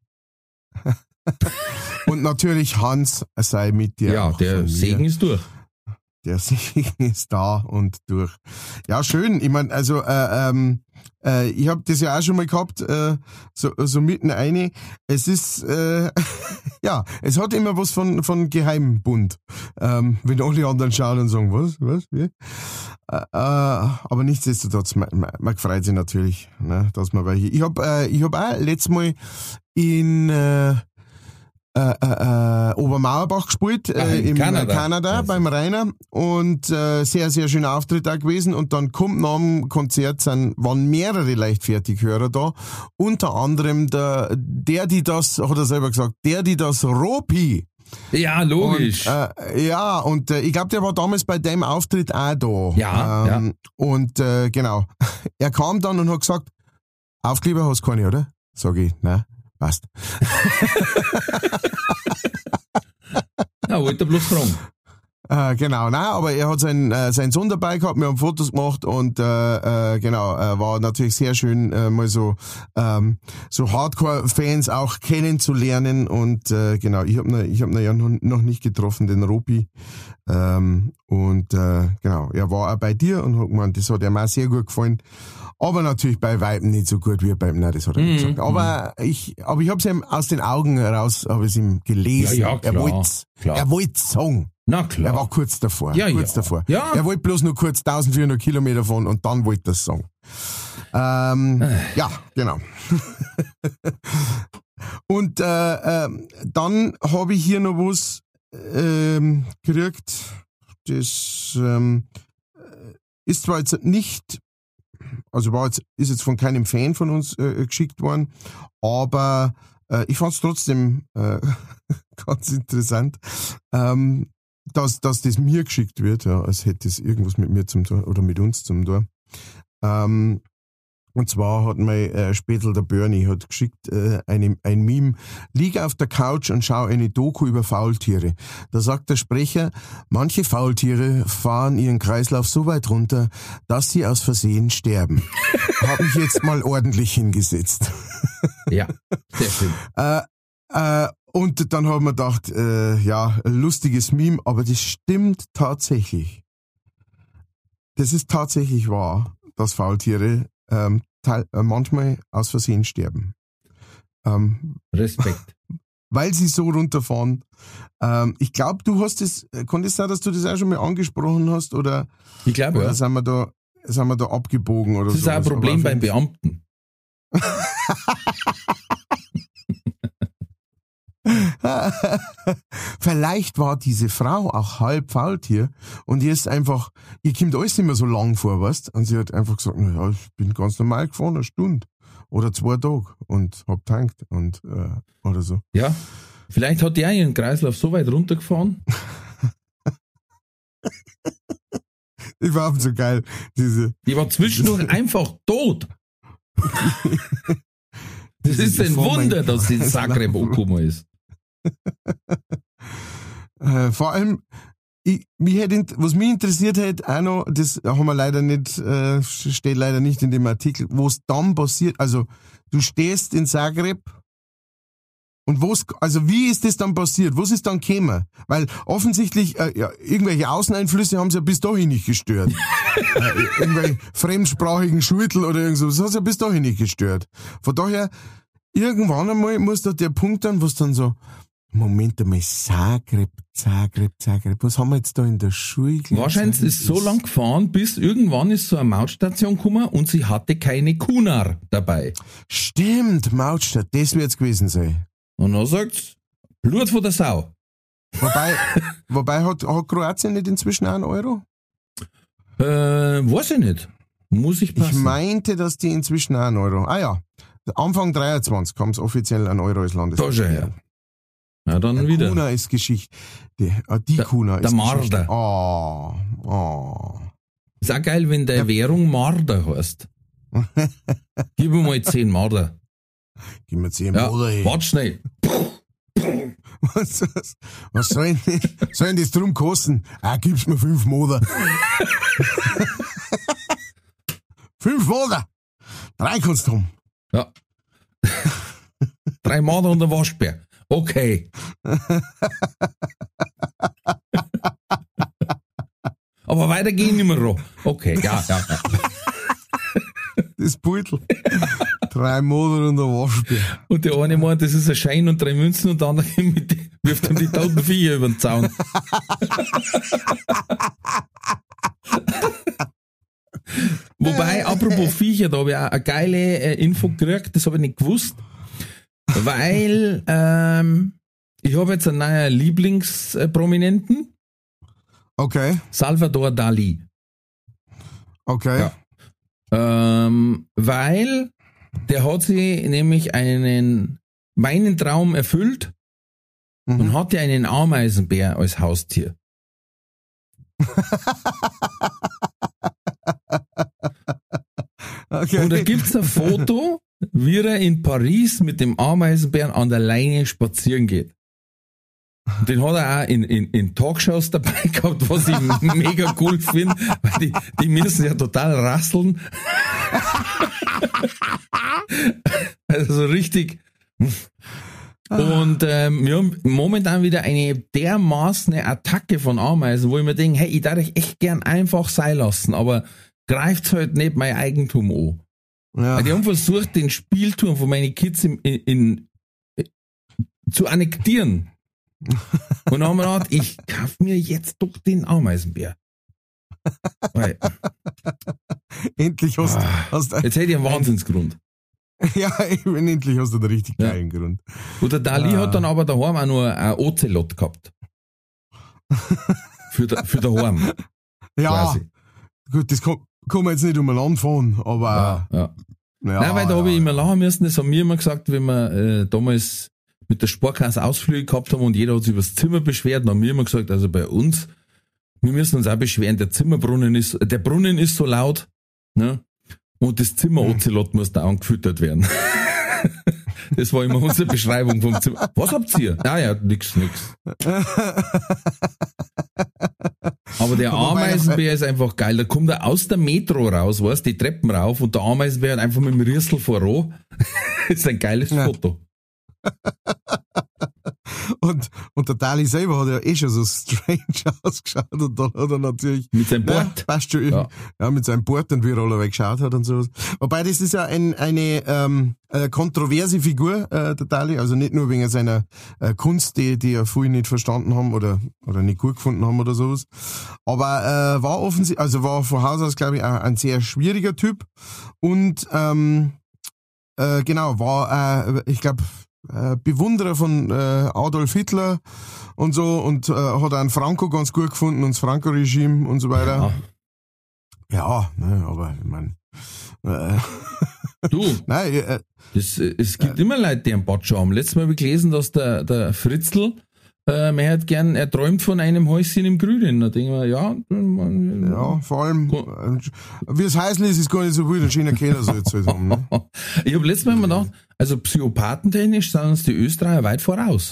Und natürlich Hans sei mit dir. Ja, auch der von mir. Segen ist durch. Der Segen ist da und durch. Ja, schön. Ich meine, also äh, ähm, äh, ich habe das ja auch schon mal gehabt, äh, so, so mitten eine. Es ist, äh, ja, es hat immer was von von Geheimbund. Ähm, wenn alle anderen schauen und sagen, was, was, wie? Äh, äh, aber nichtsdestotrotz, man, man, man freut sich natürlich, ne, dass man welche. Ich habe äh, ich hab auch letztes Mal in äh, Äh, äh, Obermauerbach gespielt, Ach, äh, in im Kanada. Kanada, Also. beim Rainer und äh, sehr, sehr schöner Auftritt auch gewesen und dann kommt nach dem Konzert sind, waren mehrere Leichtfertighörer da, unter anderem der, der, die das, hat er selber gesagt, der, die das Ropi. Ja, logisch. Und, äh, ja, und äh, ich glaube, der war damals bei dem Auftritt auch da. Ja, ähm, Und äh, genau, er kam dann und hat gesagt, Aufkleber hast du keine, oder? Sag ich, nein. Passt. Ja, wollte bloß fragen. Äh, genau, nein, aber er hat seinen, äh, seinen Sohn dabei gehabt, wir haben Fotos gemacht und äh, äh, genau, äh, war natürlich sehr schön, äh, mal so ähm, so Hardcore-Fans auch kennenzulernen und äh, genau, ich habe ihn ich hab ihn ja noch, noch nicht getroffen, den Ropi, ähm, und äh, genau, er war auch bei dir und hat gemeint, das hat ihm auch sehr gut gefallen. Aber natürlich bei Weitem nicht so gut wie beim, nein, das hat er nicht Mhm. gesagt. Aber ich, aber ich habe es ihm aus den Augen heraus, habe ich ihm gelesen. Ja, ja, klar, er wollte, klar. er wollte sagen. Na klar. Er war kurz davor. Ja, kurz ja. davor. Ja. Er wollte bloß nur kurz eintausendvierhundert Kilometer fahren und dann wollte er es sagen. Ähm, ja, genau. Und äh, äh, dann habe ich hier noch was ähm, gekriegt, das ähm, ist zwar jetzt nicht, also war jetzt, ist jetzt von keinem Fan von uns äh, geschickt worden, aber äh, ich fand es trotzdem äh, ganz interessant, ähm, dass, dass das mir geschickt wird, ja, als hätte es irgendwas mit mir zum tun oder mit uns zum tun. Ähm, Und zwar hat mein äh, Spätel, der Bernie, hat geschickt äh, eine, ein Meme, liege auf der Couch und schaue eine Doku über Faultiere. Da sagt der Sprecher, manche Faultiere fahren ihren Kreislauf so weit runter, dass sie aus Versehen sterben. Habe ich jetzt mal ordentlich hingesetzt. Ja, sehr schön. äh, äh, und dann haben wir gedacht, äh, ja, ein lustiges Meme, aber das stimmt tatsächlich. Das ist tatsächlich wahr, dass Faultiere ähm, teil, äh, manchmal aus Versehen sterben. Ähm, Respekt. Weil sie so runterfahren. Ähm, ich glaube, du hast es, konnte es sein, dass du das auch schon mal angesprochen hast, oder, Ich glaube, oder ja. sind wir da, sind wir da abgebogen oder so? Das ist auch ein Problem beim Beamten. Vielleicht war diese Frau auch halb Faultier und ihr ist einfach, ihr kommt alles immer so lang vor, weißt? Und sie hat einfach gesagt, na ja, ich bin ganz normal gefahren, eine Stunde oder zwei Tage und hab tankt und äh, oder so. Ja, vielleicht hat die auch ihren Kreislauf so weit runtergefahren. Ich war so geil, diese. Die war zwischendurch einfach tot. Das ist ein Wunder, dass sie in Zagreb angekommen ist. Äh, vor allem, ich, mich hätte, was mich interessiert hätte, auch noch, das haben wir leider nicht, äh, steht leider nicht in dem Artikel, wo es dann passiert, also du stehst in Zagreb und wo's, also wie ist das dann passiert? Was ist dann gekommen? Weil offensichtlich, äh, ja, irgendwelche Außeneinflüsse haben sie ja bis dahin nicht gestört. äh, irgendwelche fremdsprachigen Schüttel oder irgend so, das hat sie ja bis dahin nicht gestört. Von daher, irgendwann einmal muss da der Punkt dann, was dann so, Moment einmal, Zagreb, Zagreb, Zagreb, was haben wir jetzt da in der Schule gelernt? Wahrscheinlich ist so lang gefahren, bis irgendwann ist so eine Mautstation gekommen und sie hatte keine Kunar dabei. Stimmt, Mautstadt, das wird's gewesen sein. Und dann sagt's, Blut von der Sau. Wobei, wobei hat, hat Kroatien nicht inzwischen auch einen Euro? Äh, weiß ich nicht. Muss ich passen. Ich meinte, dass die inzwischen auch einen Euro. Ah ja, Anfang dreiundzwanzig kam es offiziell ein Euro als Landes. Da schon her. Ja, dann der wieder. Kuna ist Geschichte. Die, äh, die Der- Kuna der ist Geschichte. Marder. Oh, oh. Ist auch geil, wenn der Währung Marder heißt. Gib mir mal zehn Marder. Gib mir zehn Ja, Moder. warte schnell. Was, was, was soll denn, soll denn das drum kosten? Ah, gib's mir fünf Moder. Fünf Moder. Drei kannst du drum. Ja. Drei Marder und ein Waschbär. Okay. Aber weiter gehen nicht mehr ran. Okay, ja, ja, ja. Das Beutel. Drei Moder und ein Waschbär. Und der eine meint, das ist ein Schein und drei Münzen und der andere mit die, wirft ihm die toten Viecher über den Zaun. Wobei, apropos Viecher, da habe ich auch eine geile äh, Info gekriegt, das habe ich nicht gewusst, weil ähm, ich habe jetzt einen neuen Lieblingsprominenten, Okay, Salvador Dali. okay. Ja. Ähm, weil der hat sich nämlich einen meinen Traum erfüllt Mhm. und hatte einen Ameisenbär als Haustier. Okay. Und da gibt's ein Foto, wie er in Paris mit dem Ameisenbären an der Leine spazieren geht. Den hat er auch in, in, in Talkshows dabei gehabt, was ich mega cool finde, weil die, die müssen ja total rasseln. Also so richtig. Und ähm, wir haben momentan wieder eine dermaßen Attacke von Ameisen, wo ich mir denke, hey, ich darf euch echt gern einfach sein lassen, aber greift's halt nicht mein Eigentum an. Ja. Weil die haben versucht, den Spielturm von meinen Kids in, in, in, zu annektieren. Und dann haben wir gedacht, ich kauf mir jetzt doch den Ameisenbär. Weil, Endlich hast, ah, hast jetzt hätte ich einen Wahnsinnsgrund. ja, eben, endlich hast du den richtig Ja. geilen Grund. Und der Dali Ah. hat dann aber daheim auch nur ein Ocelot gehabt. Für, da, für daheim, Ja, quasi. gut, das kann, kann man jetzt nicht umeinander fahren, aber, Ja, ja. ja. Nein, weil da ja, habe ich ja. immer lachen müssen, das haben wir immer gesagt, wenn wir äh, damals mit der Sparkasse Ausflüge gehabt haben und jeder hat sich über das Zimmer beschwert, dann haben wir immer gesagt, also bei uns, wir müssen uns auch beschweren, der Zimmerbrunnen ist, der Brunnen ist so laut, ne? Und das Zimmer-Ozelot muss da angefüttert werden. Das war immer unsere Beschreibung vom Zimmer. Was habt ihr? Ah ja, nix, nix. Aber der Wobei, Ameisenbär ist einfach geil. Da kommt er aus der Metro raus, weißt, die Treppen rauf und der Ameisenbär hat einfach mit dem Rüssel voran. Das ist ein geiles Ja. Foto. Und, und der Dali selber hat ja eh schon so strange ausgeschaut und dann hat er natürlich, Mit seinem ja, Bord. passt schon, Ja. ja. mit seinem Bord und wie er alle weggeschaut hat und sowas. Wobei das ist ja ein, eine ähm, äh, kontroverse Figur, äh, der Dali, also nicht nur wegen seiner äh, Kunst, die, die ja viele nicht verstanden haben oder, oder nicht gut gefunden haben oder sowas. Aber äh, war offensichtlich, also war von Haus aus, glaube ich, auch ein sehr schwieriger Typ und ähm, äh, genau, war, äh, ich glaube, äh, Bewunderer von äh, Adolf Hitler und so und äh, hat auch einen Franco ganz gut gefunden und das Franco-Regime und so weiter. Ja. Ja, ne, aber ich meine, äh, Du, nein, äh, das, äh, es gibt immer Leute, die einen Batscher haben. Letztes Mal habe ich gelesen, dass der, der Fritzl, äh, man hat gern, er träumt von einem Häuschen im Grünen. Da denken wir, ja, man, ja, vor allem, äh, wie es heißen ist, ist gar nicht so wild, ein schöner Keller soll es halt haben. Ne? Ich habe letztes Mal immer gedacht, also psychopathentechnisch sind uns die Österreicher weit voraus.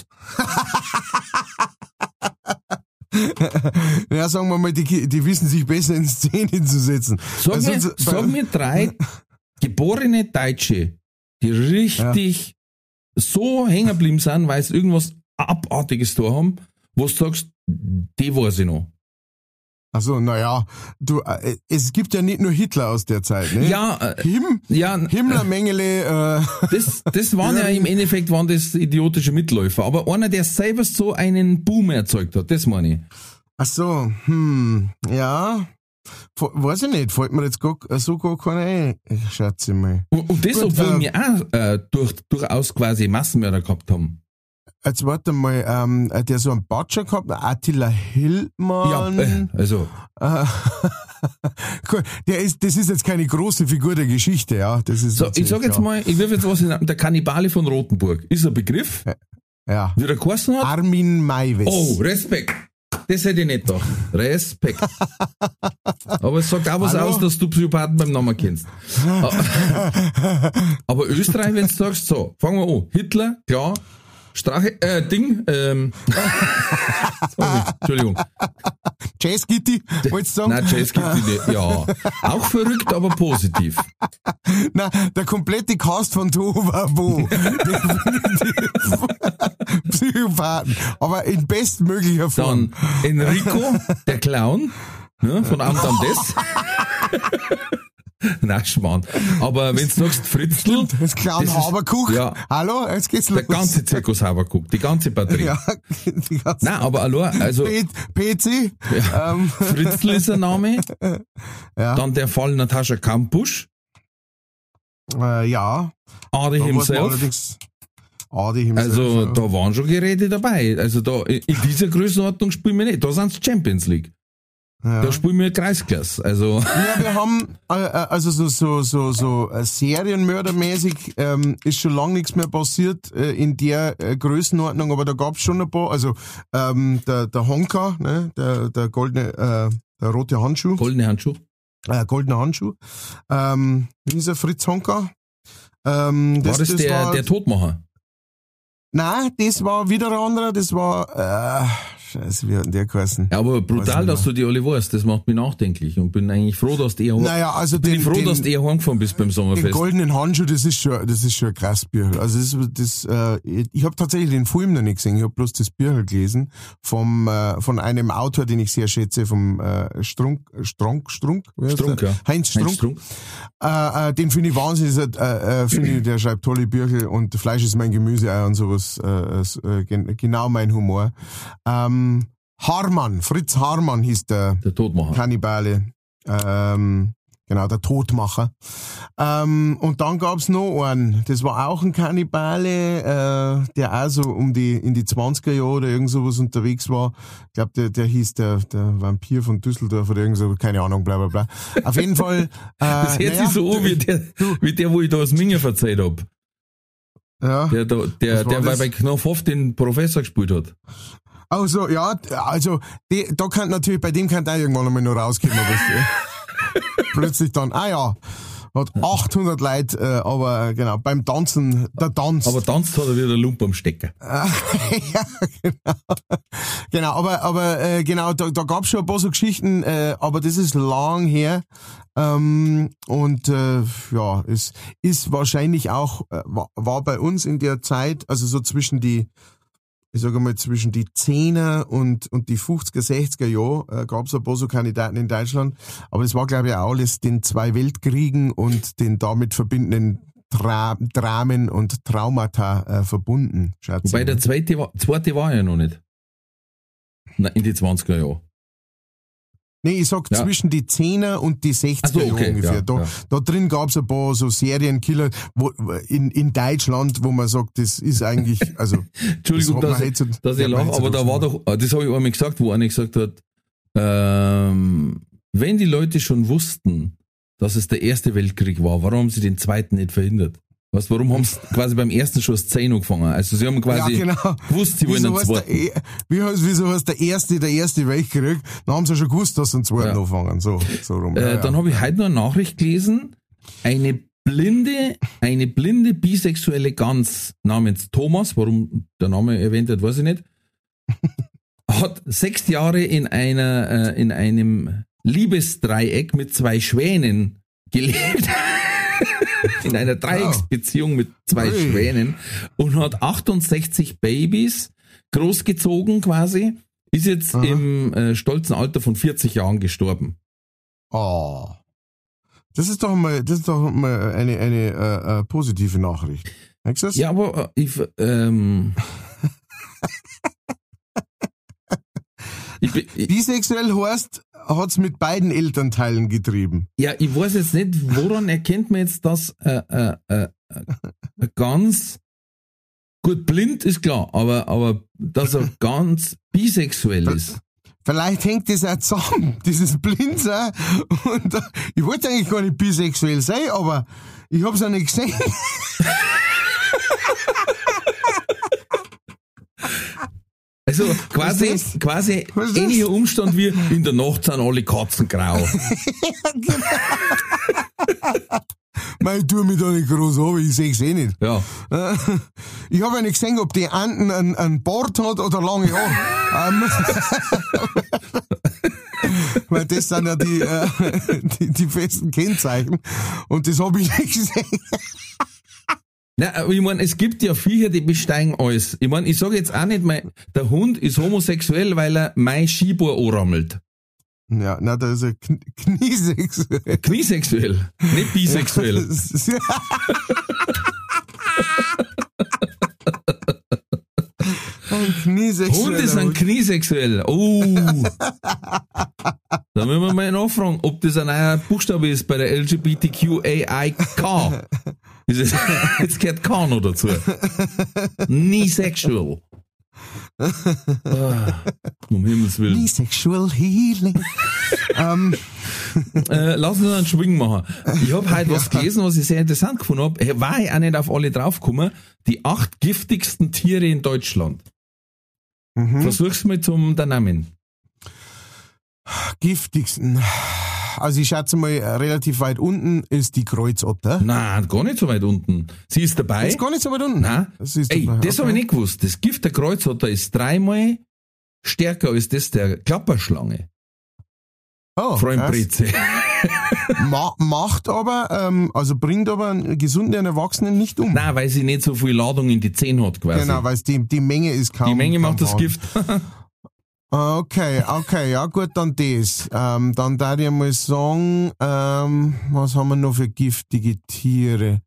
Ja, sagen wir mal, die, die wissen sich besser in Szene zu setzen. Sag, Also, mir, so- sag mir drei geborene Deutsche, die richtig so hängen geblieben sind, weil sie irgendwas Abartiges da haben, wo du sagst, die weiß ich noch. Also, naja, du, äh, es gibt ja nicht nur Hitler aus der Zeit, ne? Ja, äh, Him, ja, Himmler, Mengele, äh, das, das waren ja im Endeffekt waren das idiotische Mitläufer. Aber einer, der selber so einen Boom erzeugt hat, das meine ich. ach so, hm, ja, F- weiß ich nicht, fällt mir jetzt gar, so gar keiner ein, ich schätze mal. Und, und das, Gut, obwohl äh, wir auch äh, durch, durchaus quasi Massenmörder gehabt haben. Jetzt warte mal, ähm, der so einen Batscher gehabt, Attila Hildmann. Ja, äh, also, Äh, cool. Der ist, das ist jetzt keine große Figur der Geschichte, ja. Das ist so, ich sag jetzt ja. mal, ich wirf jetzt was in, der Kannibale von Rothenburg. Ist ein Begriff, Ja. wie der geheißen hat? Armin Maivis. Oh, Respekt. Das hätte ich nicht gedacht. Respekt. Aber es sagt auch was Hallo? aus, dass du Psychopathen beim Namen kennst. Aber Österreich, wenn du sagst, so, fangen wir an. Hitler, klar. Strache, äh, Ding, ähm, sorry, Entschuldigung. Jazz Gitti, wolltest du sagen? Nein, Jazz gibt die nicht. Ja. Auch verrückt, aber positiv. Nein, der komplette Cast von Tohuwabohu. Psychopathen. Aber in bestmöglicher Form. Dann Enrico, der Clown, ne, von Amt am Des. Nein, Schmarrn. Aber wenn du sagst Fritzl, Das Clown das ist- Haberkuch. ja. Hallo, jetzt geht's los. der ganze Zirkus Haberkuck, die ganze Batterie. Ja, die ganze Nein, aber allein, also P- PC. Ähm, Fritzl ist ein Name, ja. dann der Fall Natascha Kampusch, Äh, ja. Adi Da weiß man himself. allerdings- Adi himself. Also ja. da waren schon Geräte dabei. Also da in dieser Größenordnung spielen wir nicht. Da sind Champions League. Ja. Da spielen wir Kreisklasse. Also Ja, wir haben, äh, äh, also so, so, so, so äh, Serienmördermäßig ähm, ist schon lange nichts mehr passiert äh, in der äh, Größenordnung, aber da gab's schon ein paar, also ähm, der, der Honka, ne, der, der goldene, äh, der rote Handschuh, goldene Handschuh. äh, goldener Handschuh, ähm, wie ist er, Fritz Honka? Ähm, War das, der, war, der Todmacher? Nein, das war wieder ein anderer, das war, äh, scheiße, wie hat denn der geheißen? Ja, aber Weiß brutal, ich dass du die alle weißt. Das macht mich nachdenklich und bin eigentlich froh, dass du eher, Naja, also bin den, ich froh, den, dass du eher heimgefahren bist beim Den Sommerfest. goldenen Handschuh, das ist schon, das ist schon ein krass Bier. Also das, das äh, ich habe tatsächlich den Film noch nicht gesehen. Ich habe bloß das Bier gelesen vom äh, von einem Autor, den ich sehr schätze, vom äh, Strunk, Strunk, Strunk, wie heißt Strunk, der? ja. Heinz Strunk. Heinz Strunk. Äh, äh, den finde ich wahnsinnig. Äh, äh, finde ich, der schreibt tolle Bücher und Fleisch ist mein Gemüse auch und sowas. Äh, äh, gen- genau mein Humor. Ähm, Harman, Fritz Harman hieß der, Der Todmacher. Kannibale. Ähm, genau, der Todmacher. Ähm, und dann gab's noch einen, das war auch ein Kannibale, äh, der auch so um die, in die zwanziger Jahre oder irgend sowas unterwegs war. Ich glaube, der, der hieß der, der Vampir von Düsseldorf oder irgend so, keine Ahnung, bla, bla, bla. Auf jeden Fall, äh, Das hört naja, sich so an, wie der, wie der, wo ich da aus Minge verzeiht hab. ja. Der, da, der, Was war der bei, das? bei Knopfhoff den Professor gespielt hat. Also, ja, also, die, da kann natürlich, bei dem kann der irgendwann einmal noch rauskommen, aber es, plötzlich dann, ah ja, hat achthundert Leute, äh, aber genau, beim Tanzen, der Tanz. Aber tanzt hat er wieder Lump am Stecker. ja, genau. Genau, aber, aber, äh, genau, da, da gab's schon ein paar so Geschichten, äh, aber das ist lang her, ähm, und, äh, ja, es ist wahrscheinlich auch, äh, war, war bei uns in der Zeit, also so zwischen die, ich sage mal, zwischen die Zehner und, und die fünfziger, sechziger Jahre äh, gab es ein paar so Kandidaten in Deutschland. Aber das war, glaube ich, auch alles den zwei Weltkriegen und den damit verbindenden Tra- Dramen und Traumata äh, verbunden. Schätze Wobei ich. der zweite, war- zweite war ja noch nicht. Na, in die zwanziger Jahre. Nee, ich sag Ja. zwischen die Zehner und die sechziger Ach so, Jahre okay, ungefähr. ja, da, ja. da drin gab's ein paar so Serienkiller wo, in, in Deutschland, wo man sagt, das ist eigentlich, also Entschuldigung, das dass, hat man ich- heutzutage- dass ich hat man lache, aber da heutzutage war doch, das habe ich einmal gesagt, wo einer gesagt hat, ähm, wenn die Leute schon wussten, dass es der Erste Weltkrieg war, warum haben sie den Zweiten nicht verhindert? Weißt, warum haben sie quasi beim ersten schon das Zehn angefangen? Also sie haben quasi ja, genau. gewusst, sie wollen Wieso einen heißt der, Zweiten. E- wie heißt, wieso heißt der erste, der erste Weltkrieg? Dann haben sie ja schon gewusst, dass sie einen zweiten Ja. anfangen. So, so rum. Äh, Ja, dann ja. habe ich heute noch eine Nachricht gelesen, eine blinde, eine blinde bisexuelle Gans namens Thomas, warum der Name erwähnt wird, weiß ich nicht, hat sechs Jahre in einer, äh, in einem Liebesdreieck mit zwei Schwänen gelebt. In einer Dreiecksbeziehung mit zwei Ui. Schwänen und hat achtundsechzig Babys großgezogen quasi, ist jetzt Aha. im äh, stolzen Alter von vierzig Jahren gestorben. Oh. Das ist doch mal, das ist doch mal eine, eine äh, äh, positive Nachricht. Merkst du das? Ja, aber äh, ich, ähm, ich, bin- ich, Bisexuell heißt, hat's mit beiden Elternteilen getrieben. ja, ich weiß jetzt nicht, woran erkennt man jetzt, dass äh, äh, äh, äh, ganz gut blind ist klar, aber aber dass er ganz bisexuell ist. Vielleicht hängt das auch zusammen, dieses Blindsein. Und äh, ich wollte eigentlich gar nicht bisexuell sein, aber ich hab's auch nicht gesehen. Also quasi, Verstehst? quasi Verstehst? ähnlicher Umstand wie in der Nacht sind alle Katzen grau. Mei, ich tu mich da nicht groß an, ich seh's eh nicht. Ja. Äh, Ich habe ja nicht gesehen, ob die Anden einen, einen Bart hat oder lange Haare. Ähm, Weil das sind ja die, äh, die, die festen Kennzeichen. Und das habe ich nicht gesehen. Na, aber ich meine, es gibt ja Viecher, die besteigen alles. Ich meine, ich sage jetzt auch nicht, mein, der Hund ist homosexuell, weil er mein Skibohr anrammelt. Ja, na, da ist er kn kniesexuell. Kniesexuell, nicht bisexuell. Ein kniesexueller Hund ist ein Hund. kniesexuell. Oh. Da müssen wir mal nachfragen, ob das ein neuer Buchstabe ist bei der L G B T Q A I K. Ist es, jetzt gehört K noch dazu. Kniesexual. Ah, um Himmels Willen. Kniesexual Healing. ähm, Äh, lass uns einen Schwing machen. Ich habe heute was gelesen, was ich sehr interessant gefunden habe. War ich auch nicht auf alle draufgekommen. Die acht giftigsten Tiere in Deutschland. mhm. Versuch's mal zum der Namen. Giftigsten. Also ich schätze mal, relativ weit unten ist die Kreuzotter. Nein, gar nicht so weit unten. Sie ist dabei. Ist gar nicht so weit unten. Nein. Das ist Ey, dabei. das habe ich nicht gewusst. Das Gift der Kreuzotter ist dreimal stärker als das der Klapperschlange. Oh, Freundbreze. Ma macht aber, ähm, also bringt aber einen gesunden Erwachsenen nicht um. Nein, weil sie nicht so viel Ladung in die Zehen hat quasi. Genau, weil die, die Menge ist kaum. Die Menge macht kaum das vorhanden. Gift. Okay, okay, ja gut, dann das. Ähm, dann darf ich mal sagen, ähm, was haben wir noch für giftige Tiere?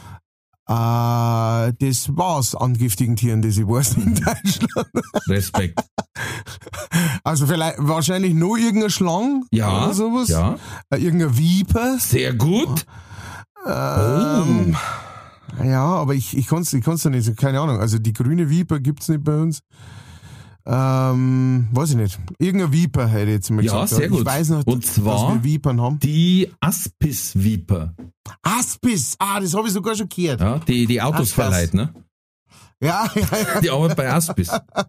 Äh, das war's an giftigen Tieren, das ich weiß in Deutschland. Respekt. Also vielleicht, wahrscheinlich nur irgendeine Schlange Ja, oder sowas. ja. Äh, irgendeine Viper. Sehr gut. Ähm, Ja, aber ich, ich kann's, ich kann's da nicht, keine Ahnung. Also die grüne Viper gibt's nicht bei uns. Ähm, weiß ich nicht. Irgendeine Viper hätte ich jetzt mal Ja, gesagt. sehr gut. Ich weiß noch, Und zwar dass wir Vipern haben. die Aspis-Viper. Aspis! Ah, das habe ich sogar schon gehört. Ja, die, die Autos Ach, krass. verleiht, ne? Ja, ja, ja. Die arbeitet bei Aspis.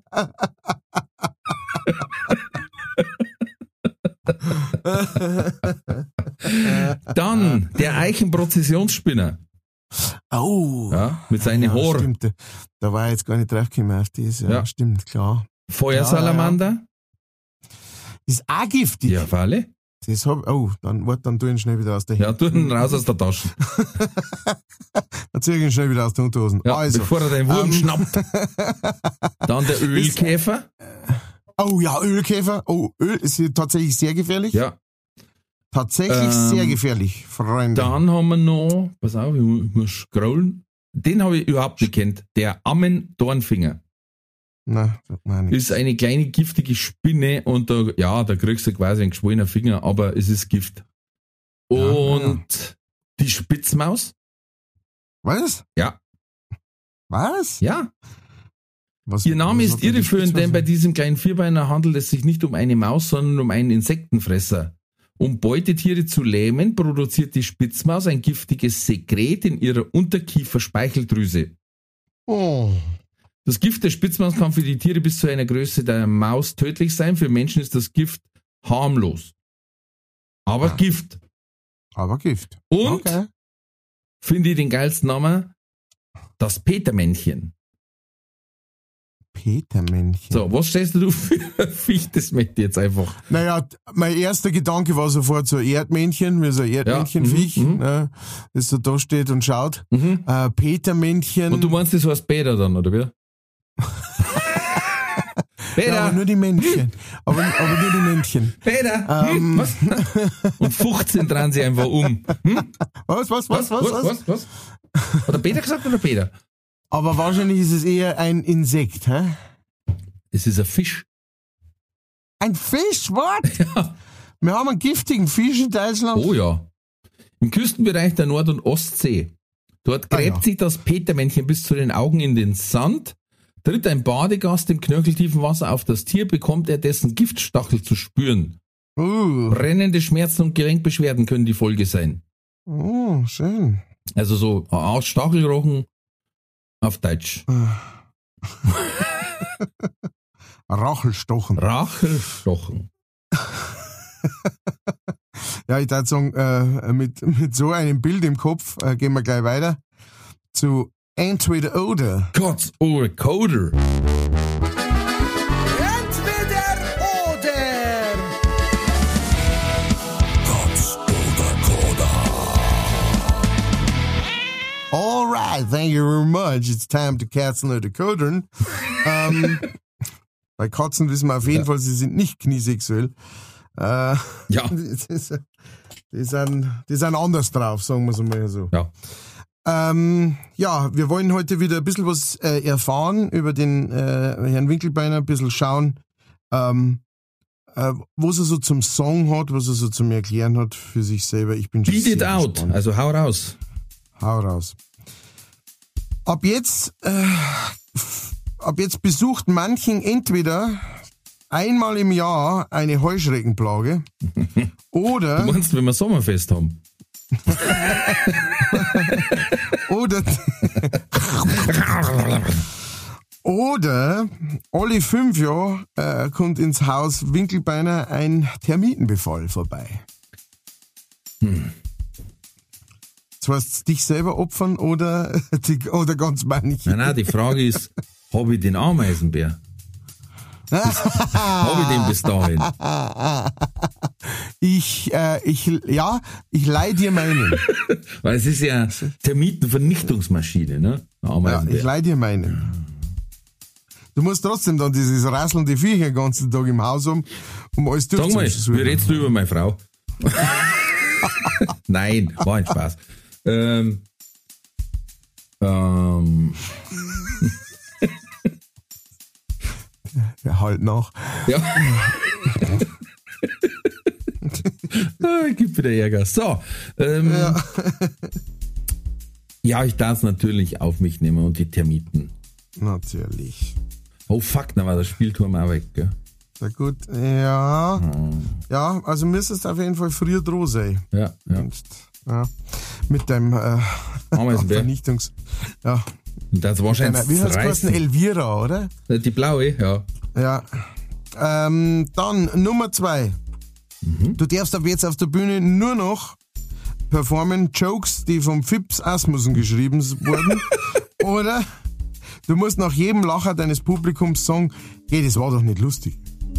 Dann der Eichenprozessionsspinner. Oh. Ja, mit seinen ja, Haaren. Stimmt, da war ich jetzt gar nicht draufgekommen auf das. Ja, Ja. stimmt, klar. Feuersalamander. Ist auch giftig. Ja, Falle. Das hab, oh, dann, warte, dann tu ich ihn schnell wieder aus der Ja, Hand. tu ihn raus aus der Tasche. Dann zieh ich ihn schnell wieder aus den Unterhosen. Ja, also, bevor er den Wurm ähm, schnappt. Dann der Ölkäfer. oh ja, Ölkäfer. Oh, Öl ist hier tatsächlich sehr gefährlich. Ja. Tatsächlich Ähm, sehr gefährlich, Freunde. Dann haben wir noch, pass auf, ich mu- muss scrollen. Den habe ich überhaupt nicht kennt. Der Ammen-Dornfinger. Nein, sagt man nicht. Ist eine kleine giftige Spinne und da, ja, da kriegst du quasi einen geschwollenen Finger, aber es ist Gift. Ja, Und die Spitzmaus? Was? Ja. Was? Ja. Was, Ihr Name was ist hat denn die irreführend, denn bei Spitzmaus? diesem kleinen Vierbeiner handelt es sich nicht um eine Maus, sondern um einen Insektenfresser. Um Beutetiere zu lähmen, produziert die Spitzmaus ein giftiges Sekret in ihrer Unterkieferspeicheldrüse. Oh. Das Gift der Spitzmaus kann für die Tiere bis zu einer Größe der Maus tödlich sein. Für Menschen ist das Gift harmlos. Aber Ah. Gift. Aber Gift. Und, Okay. finde ich den geilsten Namen, das Petermännchen. Petermännchen. So, was stellst du für ein Viech? Das möchte ich jetzt einfach. Naja, mein erster Gedanke war sofort so Erdmännchen, wie so ein Erdmännchenviech, mhm, mhm. ne, das so da steht und schaut. Mhm. Äh, Petermännchen. Und du meinst, das heißt Peter dann, oder wie? Peter! ja, aber nur die Männchen. aber, aber nur die Männchen. Peter! Ähm. Hm, was? Und fünfzehn drehen sie einfach um. Hm? Was, was, was, was, was? was, was? Hat er Peter gesagt oder Peter? Aber wahrscheinlich ist es eher ein Insekt, hä? Es ist ein Fisch. Ein Fisch, was? Ja. Wir haben einen giftigen Fisch in Deutschland. Oh ja. Im Küstenbereich der Nord- und Ostsee. Dort Ah, gräbt ja. sich das Petermännchen bis zu den Augen in den Sand. Tritt ein Badegast im knöcheltiefen Wasser auf das Tier, bekommt er dessen Giftstachel zu spüren. Uh, Brennende Schmerzen und Gelenkbeschwerden können die Folge sein. oh, schön. Also so eine Art Stachelrochen auf Deutsch. Rachelstochen. Rachelstochen. Ja, ich würde sagen, äh, mit, mit so einem Bild im Kopf äh, gehen wir gleich weiter zu Entweder oder. Gott, oh, Coder. Entweder oder. Alright, thank you very much. It's time to Katzen oder Codern. ähm, bei Katzen wissen wir auf jeden Ja. Fall, sie sind nicht kniesexuell. Äh, Ja. das ist, die, sind, die sind anders drauf, sagen wir es mal so. Ja. Ähm, ja, wir wollen heute wieder ein bisschen was äh, erfahren über den äh, Herrn Winkelbeiner, ein bisschen schauen, ähm, äh, was er so zum Song hat, was er so zum Erklären hat für sich selber. Ich bin schon Beat it sehr out. gespannt. Also hau raus. Hau raus. Ab jetzt, äh, ab jetzt besucht manchen entweder einmal im Jahr eine Heuschreckenplage oder, Du meinst, wenn wir Sommerfest haben? oder, oder alle fünf Jahre äh, kommt ins Haus Winkelbeiner ein Termitenbefall vorbei. Hm. Das heißt, dich selber opfern oder, die, oder ganz manche. Nein, nein, die Frage ist, habe ich den Ameisenbär? Habe ich den bis dahin? Ich, äh, ich, ja, ich leih dir meinen. Weil es ist ja Termitenvernichtungsmaschine, ne? Der Ja, Ameisenbär. ich leih dir meinen. Du musst trotzdem dann dieses rasselnde Viecher den ganzen Tag im Haus haben, um alles Sag mal, durchzusuchen. wie redest du über meine Frau? Nein, war ein Spaß. Ähm, ähm, halt nach. Ja. ah, gibt wieder Ärger. So. Ähm, ja. ja, ich darf es natürlich auf mich nehmen und die Termiten. Natürlich. Oh fuck, da war das Spielturm auch weg, gell? Sehr gut. Ja. Hm. Ja, also müsstest auf jeden Fall früher dran sein. Ja, ja. ja. Mit deinem äh, Vernichtungs... Ja. Das war wahrscheinlich. Wie heißt es? Elvira, oder? Die blaue, ja. Ja. Ähm, dann Nummer zwei. Mhm. Du darfst ab jetzt auf der Bühne nur noch performen Jokes, die vom Fips Asmussen geschrieben wurden. Oder du musst nach jedem Lacher deines Publikums sagen, geh, das war doch nicht lustig.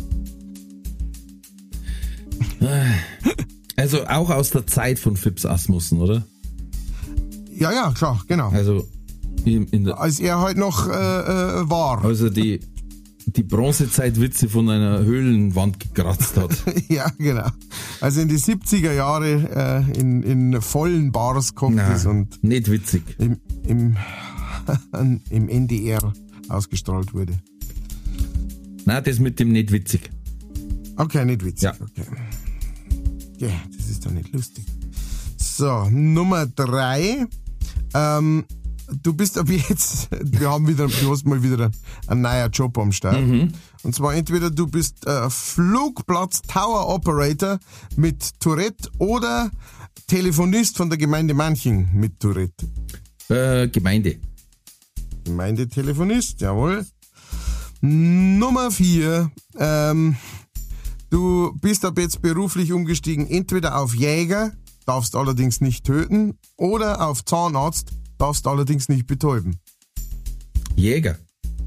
Also auch aus der Zeit von Fips Asmussen, oder? Ja, ja, klar, genau. Also in, in der, als er halt noch äh, äh, war. Also die, die Bronzezeitwitze von einer Höhlenwand gekratzt hat. Ja, genau. Also in die siebziger Jahre äh, in, in vollen Bars kommt es und nicht witzig. Im, im, im N D R ausgestrahlt wurde. Nein, das mit dem nicht witzig. Okay, nicht witzig. Ja. Okay. Ja, das ist doch nicht lustig. So, Nummer drei. Ähm, du bist ab jetzt, wir haben wieder, du hast mal wieder einen neuen Job am Start. Mhm. Und zwar entweder du bist äh, Flugplatz Tower Operator mit Tourette oder Telefonist von der Gemeinde Manching mit Tourette. Äh, Gemeinde. Gemeindetelefonist, jawohl. Nummer vier. Ähm, du bist ab jetzt beruflich umgestiegen, entweder auf Jäger, darfst allerdings nicht töten, oder auf Zahnarzt, darfst allerdings nicht betäuben. Jäger.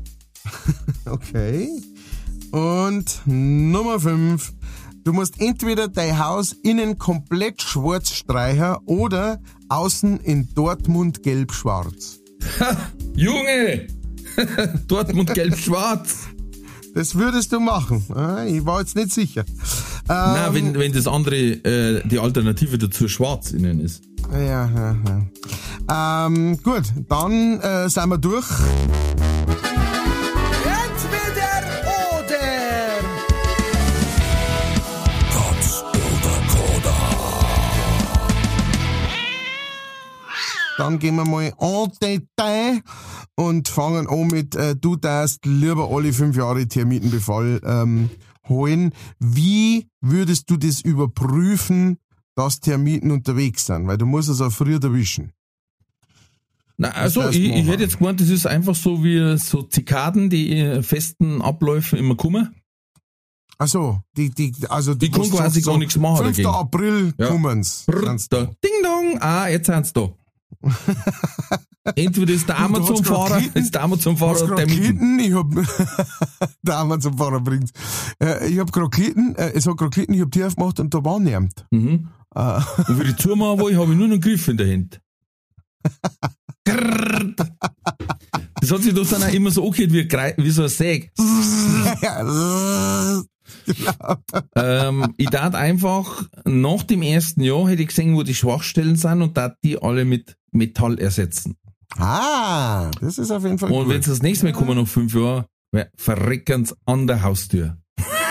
Okay. Und Nummer fünf. Du musst entweder dein Haus innen komplett schwarz streichen oder außen in Dortmund gelb-schwarz. Junge! Dortmund gelb-schwarz. Das würdest du machen. Ich war jetzt nicht sicher. Nein, wenn, wenn das andere, äh, die Alternative dazu schwarz innen ist. Ja, ja, ja. Ähm, gut, dann äh, sind wir durch. Entweder oder. Katz oder Koda. Dann gehen wir mal en Detail und fangen an mit, äh, du darfst lieber alle fünf Jahre Termitenbefall ähm, holen. Wie würdest du das überprüfen, dass Termiten unterwegs sind? Weil du musst es auch früher erwischen. Na, also ich, ich hätte jetzt gemeint, das ist einfach so wie so Zikaden, die in festen Abläufen immer kommen. Ach so, die, die, also die können quasi gar nichts machen fünften April ja. kommen's. Da. Ding dong, ah, jetzt sind's da. Entweder ist der Amazon-Fahrer, ist der Amazon-Fahrer der Mitten. Ich hab, der Amazon-Fahrer bringt's. Äh, ich hab grad gelitten, äh, es hat grad gelitten, ich hab die aufgemacht und da war niemand. Mhm. Äh. Und wie ich zumachen wollte, habe ich nur einen Griff in der Hand. Das hat sich doch dann auch immer so angehört wie, wie so ein Säg. ähm, ich tat einfach, nach dem ersten Jahr hätte ich gesehen, wo die Schwachstellen sind und tat die alle mit Metall ersetzen. Ah, das ist auf jeden Fall Und wenn sie das nächste Mal kommen, nach fünf Jahren, verrecken's an der Haustür.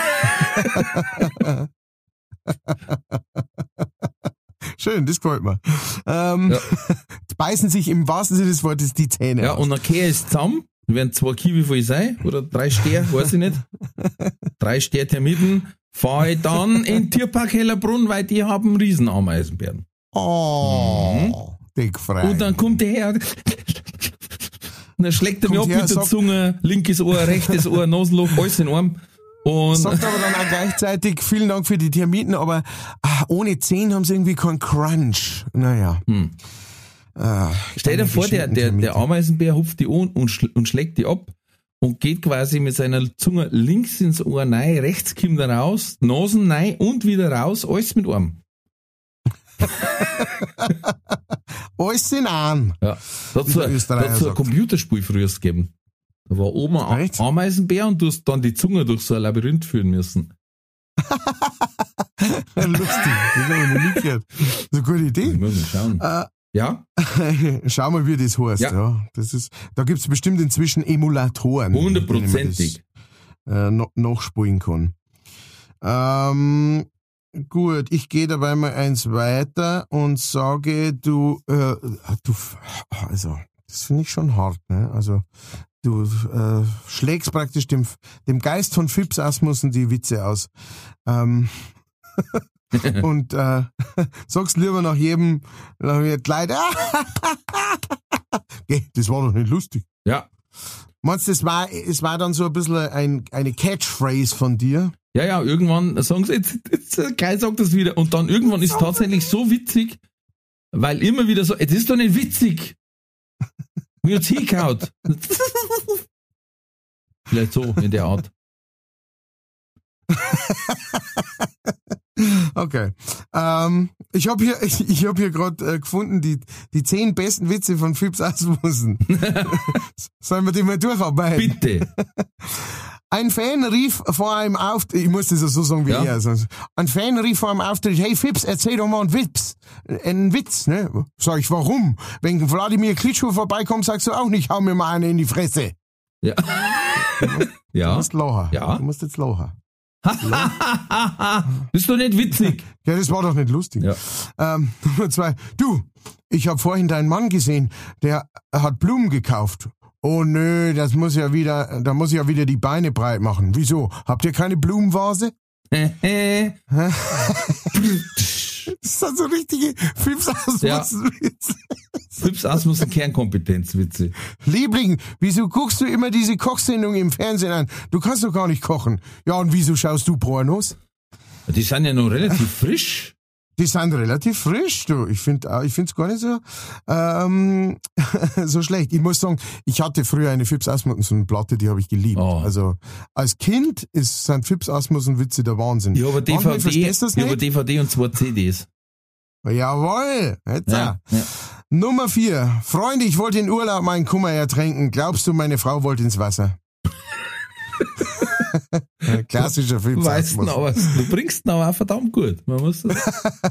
Schön, das gefällt mir. Ähm, ja. Beißen sich im wahrsten Sinne des Wortes die Zähne Ja, aus. und dann kehren es zusammen, werden zwei Kiwi voll sein, oder drei Steher, weiß ich nicht. Drei Steher-Termiten, fahre ich dann in Tierpark Hellerbrunn, weil die haben Riesenameisenbären. Oh, mhm. dick frei. Und dann kommt der her, und dann schlägt er mir ab her, mit der sagt, Zunge, linkes Ohr, rechtes Ohr, Nasenloch, alles in einem. Und sagt aber dann auch gleichzeitig, vielen Dank für die Termiten, aber ah, ohne Zehen haben sie irgendwie keinen Crunch. Naja. Hm. Ah, Stell dir vor, der, der, der Ameisenbär hupft die an und, schl- und schlägt die ab und geht quasi mit seiner Zunge links ins Ohr rein, rechts kommt er raus, Nasen rein und wieder raus, alles mit einem. Alles in einem. Ja. Da hat es so ein Computerspiel früher gegeben. Da war oben ein Ameisenbär und du hast dann die Zunge durch so ein Labyrinth führen müssen. Lustig, das habe ich noch nie gehört. Das ist eine gute Idee. Ich muss mal schauen. Äh, ja? Schau mal, wie das heißt. Ja. Ja. Das ist, da gibt's bestimmt inzwischen Emulatoren. Hundertprozentig. äh, noch, noch spulen kann. Ähm, gut, ich gehe dabei mal eins weiter und sage, du, äh, du, also, das finde ich schon hart, ne? Also, du äh, schlägst praktisch dem, dem Geist von Phipps Asmussen die Witze aus. Ähm, und äh, sagst lieber nach jedem, nach jedem Kleid, okay, das war doch nicht lustig. Ja. Meinst du, es war, es war dann so ein bisschen ein, eine Catchphrase von dir? Ja, ja, irgendwann sagen sie, jetzt, jetzt Kai sagt das wieder. Und dann irgendwann ist es tatsächlich so witzig, weil immer wieder so, das ist doch nicht witzig. Mir hat's hingehaut. Vielleicht so in der Art. Okay. Ähm, ich habe hier, ich, ich hab hier gerade äh, gefunden, die, die zehn besten Witze von Phipps Asmussen. Sollen wir die mal durcharbeiten? Bitte. Ein Fan rief vor einem Auftritt, ich muss das so sagen wie Ja. er, also, ein Fan rief vor einem Auftritt, hey Phipps, erzähl doch mal einen Witz, einen Witz, ne? Sag ich, warum? Wenn Wladimir Klitschko vorbeikommt, sagst du auch nicht, hau mir mal eine in die Fresse. Ja. Du Ja. musst lachen. Ja. Du musst jetzt lachen. Bist doch nicht witzig. Ja, das war doch nicht lustig. Ja. Ähm, Nummer zwei. Du, ich habe vorhin deinen Mann gesehen, der hat Blumen gekauft. Oh nö, das muss ja wieder, da muss ich ja wieder die Beine breit machen. Wieso? Habt ihr keine Blumenvase? Das ist dann so richtige Phipps Asmussen-Witze. Phipps Asmussen Kernkompetenzwitze. Liebling, wieso guckst du immer diese Kochsendung im Fernsehen an? Du kannst doch gar nicht kochen. Ja, und wieso schaust du Pornos? Die sind ja noch relativ frisch. Die sind relativ frisch, du. Ich finde, ich finde es gar nicht so, ähm, so schlecht. Ich muss sagen, ich hatte früher eine Phipps Asmussen-Platte, die habe ich geliebt. Oh. Also, als Kind ist, sind Phipps Asmussen-Witze der Wahnsinn. Ich habe Manchmal D V D, verstehst du das ich habe nicht? D V D und zwei C Ds. Jawohl, jetzt Ja, ja. ja. Nummer vier. Freunde, ich wollte in Urlaub meinen Kummer ertränken. Glaubst du, meine Frau wollte ins Wasser? Klassischer Phipps Weißt du, Asmussen. aber du bringst ihn aber auch verdammt gut. Man muss das.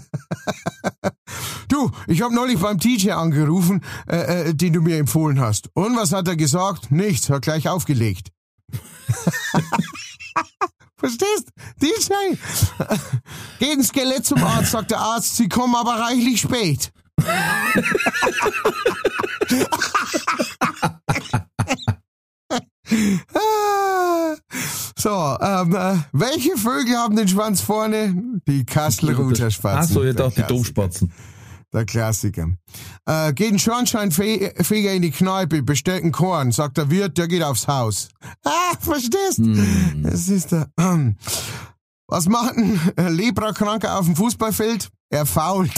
Du, ich habe neulich beim D J angerufen, äh, äh, den du mir empfohlen hast. Und was hat er gesagt? Nichts, hat gleich aufgelegt. Verstehst? D J. Geht ein Skelett zum Arzt, sagt der Arzt, Sie kommen aber reichlich spät. So, ähm, äh, welche Vögel haben den Schwanz vorne? Die Kastelruther Spatzen. Ach so, ich Der dachte die Klassiker. Domspatzen. Der Klassiker. Äh, geht ein Schornsteinfeger in die Kneipe, bestellt einen Korn, sagt der Wirt, der geht aufs Haus. Ah, verstehst? Hm. Das ist der. Ähm, was macht ein äh, Leprakranker auf dem Fußballfeld? Er fault.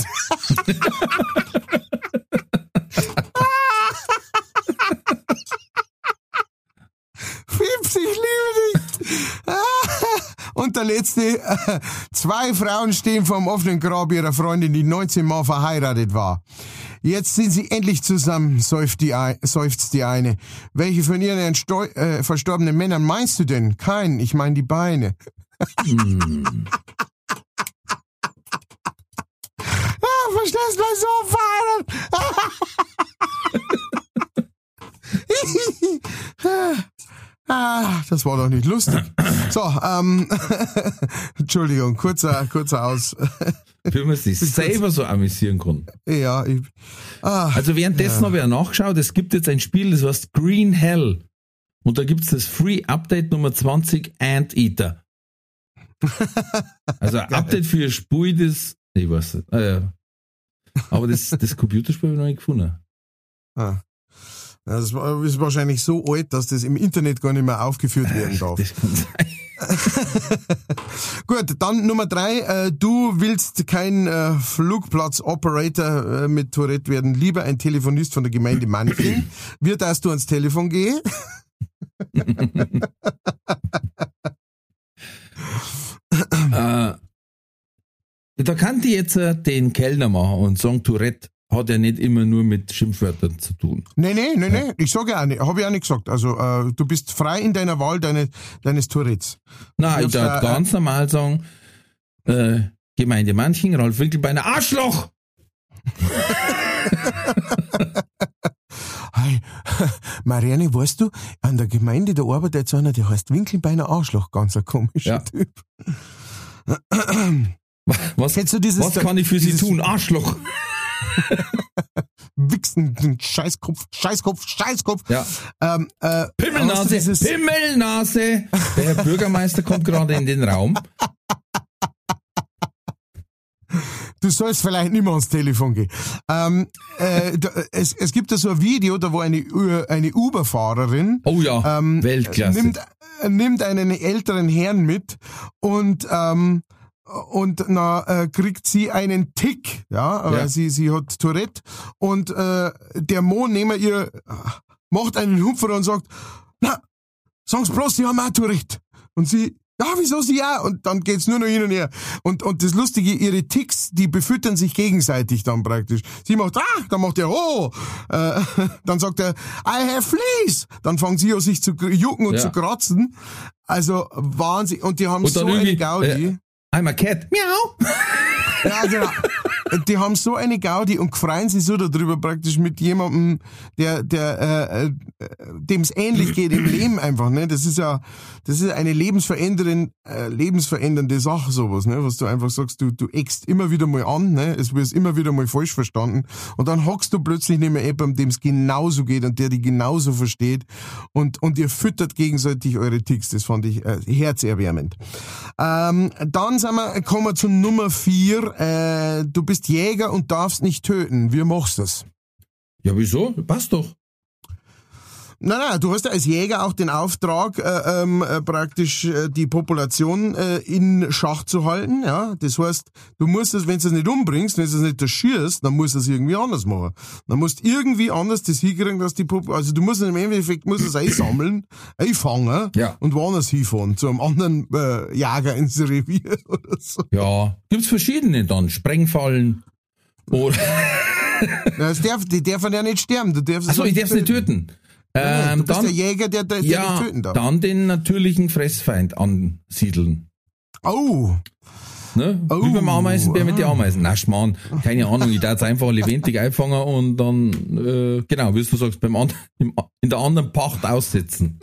Phipps, ich liebe dich. Und der letzte, äh, zwei Frauen stehen vor dem offenen Grab ihrer Freundin, die neunzehn Mal verheiratet war. Jetzt sind sie endlich zusammen, seufzt die, ein, seufzt die eine. Welche von ihren entsteu- äh, verstorbenen Männern meinst du denn? Keinen, ich meine die Beine. Hm. Ah, verstehst du, so verheiratet? Ah, das war doch nicht lustig. So, ähm, Entschuldigung, kurzer, kurzer Aus. Wie man sich selber so amüsieren kann. Ja, ich, ah, Also währenddessen ja. habe ich ja nachgeschaut, es gibt jetzt ein Spiel, das heißt Green Hell. Und da gibt es das Free Update Nummer zwanzig Anteater. Also ein Update für ein Spiel, das, ich weiß nicht, ah, ja. Aber das, das Computerspiel habe ich noch nicht gefunden. Ah. Das ist wahrscheinlich so alt, dass das im Internet gar nicht mehr aufgeführt werden darf. Das kann sein. Gut, dann Nummer drei. Äh, du willst kein äh, Flugplatz-Operator äh, mit Tourette werden, lieber ein Telefonist von der Gemeinde Manching. Wird, dass du ans Telefon gehst. äh, da kann die jetzt äh, den Kellner machen und sagen, Tourette hat ja nicht immer nur mit Schimpfwörtern zu tun. Nee, nee, nee, nee. Ich sage ja auch nicht, habe ich auch nicht gesagt. Also, äh, du bist frei in deiner Wahl deine, deines Tourettes. Nein, ich darfst, darf äh, ganz normal sagen, äh, Gemeinde Manching, Ralf Winkelbeiner, Arschloch! Hey, Marianne, weißt du, an der Gemeinde, da arbeitet jetzt einer, der heißt Winkelbeiner Arschloch, ganz ein komischer Ja. Typ. Was, Kennst du dieses- was kann ich für Sie dieses- tun? Arschloch. Wichsen, Scheißkopf, Scheißkopf, Scheißkopf. Ja. Ähm, äh, hast du Pimmelnase, dieses- Pimmelnase. Der Herr Bürgermeister kommt gerade in den Raum. Du sollst vielleicht nicht mehr ans Telefon gehen. Ähm, äh, da, es, es gibt da so ein Video, da wo eine, Ü- eine Uber-Fahrerin Oh ja, ähm, Weltklasse. nimmt, äh, nimmt einen älteren Herrn mit und ähm, und na äh, kriegt sie einen Tick, ja, aber Ja. sie sie hat Tourette und äh, der Mann neben ihr äh, macht einen Hupfer und sagt, na, sagen's bloß, sie haben auch Tourette. Und sie, ja, wieso sie ja? Und dann geht's nur noch hin und her. Und, und das Lustige, ihre Ticks, die befüttern sich gegenseitig dann praktisch. Sie macht, ah, dann macht er, oh, äh, dann sagt er, I have fleas. Dann fangen sie an, sich zu jucken und Ja. zu kratzen. Also, Wahnsinn. Und die haben Und dann so eine irgendwie, Gaudi. äh, I'm a cat. Miau. Ja, genau. Die haben so eine Gaudi und freuen sich so darüber praktisch mit jemandem, der, der, äh, äh, dem es ähnlich geht im Leben einfach, ne? Das ist ja, das ist eine lebensverändernde, äh, lebensverändernde Sache, sowas, ne? Was du einfach sagst, du, du eckst immer wieder mal an, ne? Es wird immer wieder mal falsch verstanden. Und dann hockst du plötzlich neben jemandem, dem es genauso geht und der dich genauso versteht. Und, und ihr füttert gegenseitig eure Ticks. Das fand ich äh, herzerwärmend. Ähm, dann sind wir, kommen wir zu Nummer vier. Äh, du bist Jäger und darfst nicht töten. Wie machst du das? Ja, wieso? Passt doch. Nein, nein, du hast ja als Jäger auch den Auftrag, äh, ähm, äh, praktisch äh, die Population äh, in Schach zu halten. Ja, das heißt, du musst es, wenn du es nicht umbringst, wenn du es nicht erschießt, dann musst du es irgendwie anders machen. Dann musst du irgendwie anders das hinkriegen, dass die Population, also du musst es im Endeffekt musst es einsammeln, einfangen Ja. und woanders hinfahren, zu einem anderen äh, Jäger ins Revier oder so. Ja, gibt's verschiedene dann. Sprengfallen. Oder, Ja, das darf, die dürfen ja nicht sterben. Du darfst es achso, ich darf's nicht töten. Nein, Ähm, du bist dann, der Jäger, der, der, der ja, nicht töten darf. dann den natürlichen Fressfeind ansiedeln. Oh, Ne? Oh, Wie beim Ameisenbär mit den ah. Ameisen. Na, Schmarrn, keine Ahnung, ich darf es einfach lebendig einfangen und dann, äh, genau, wie du sagst, beim an, im, in der anderen Pacht aussetzen.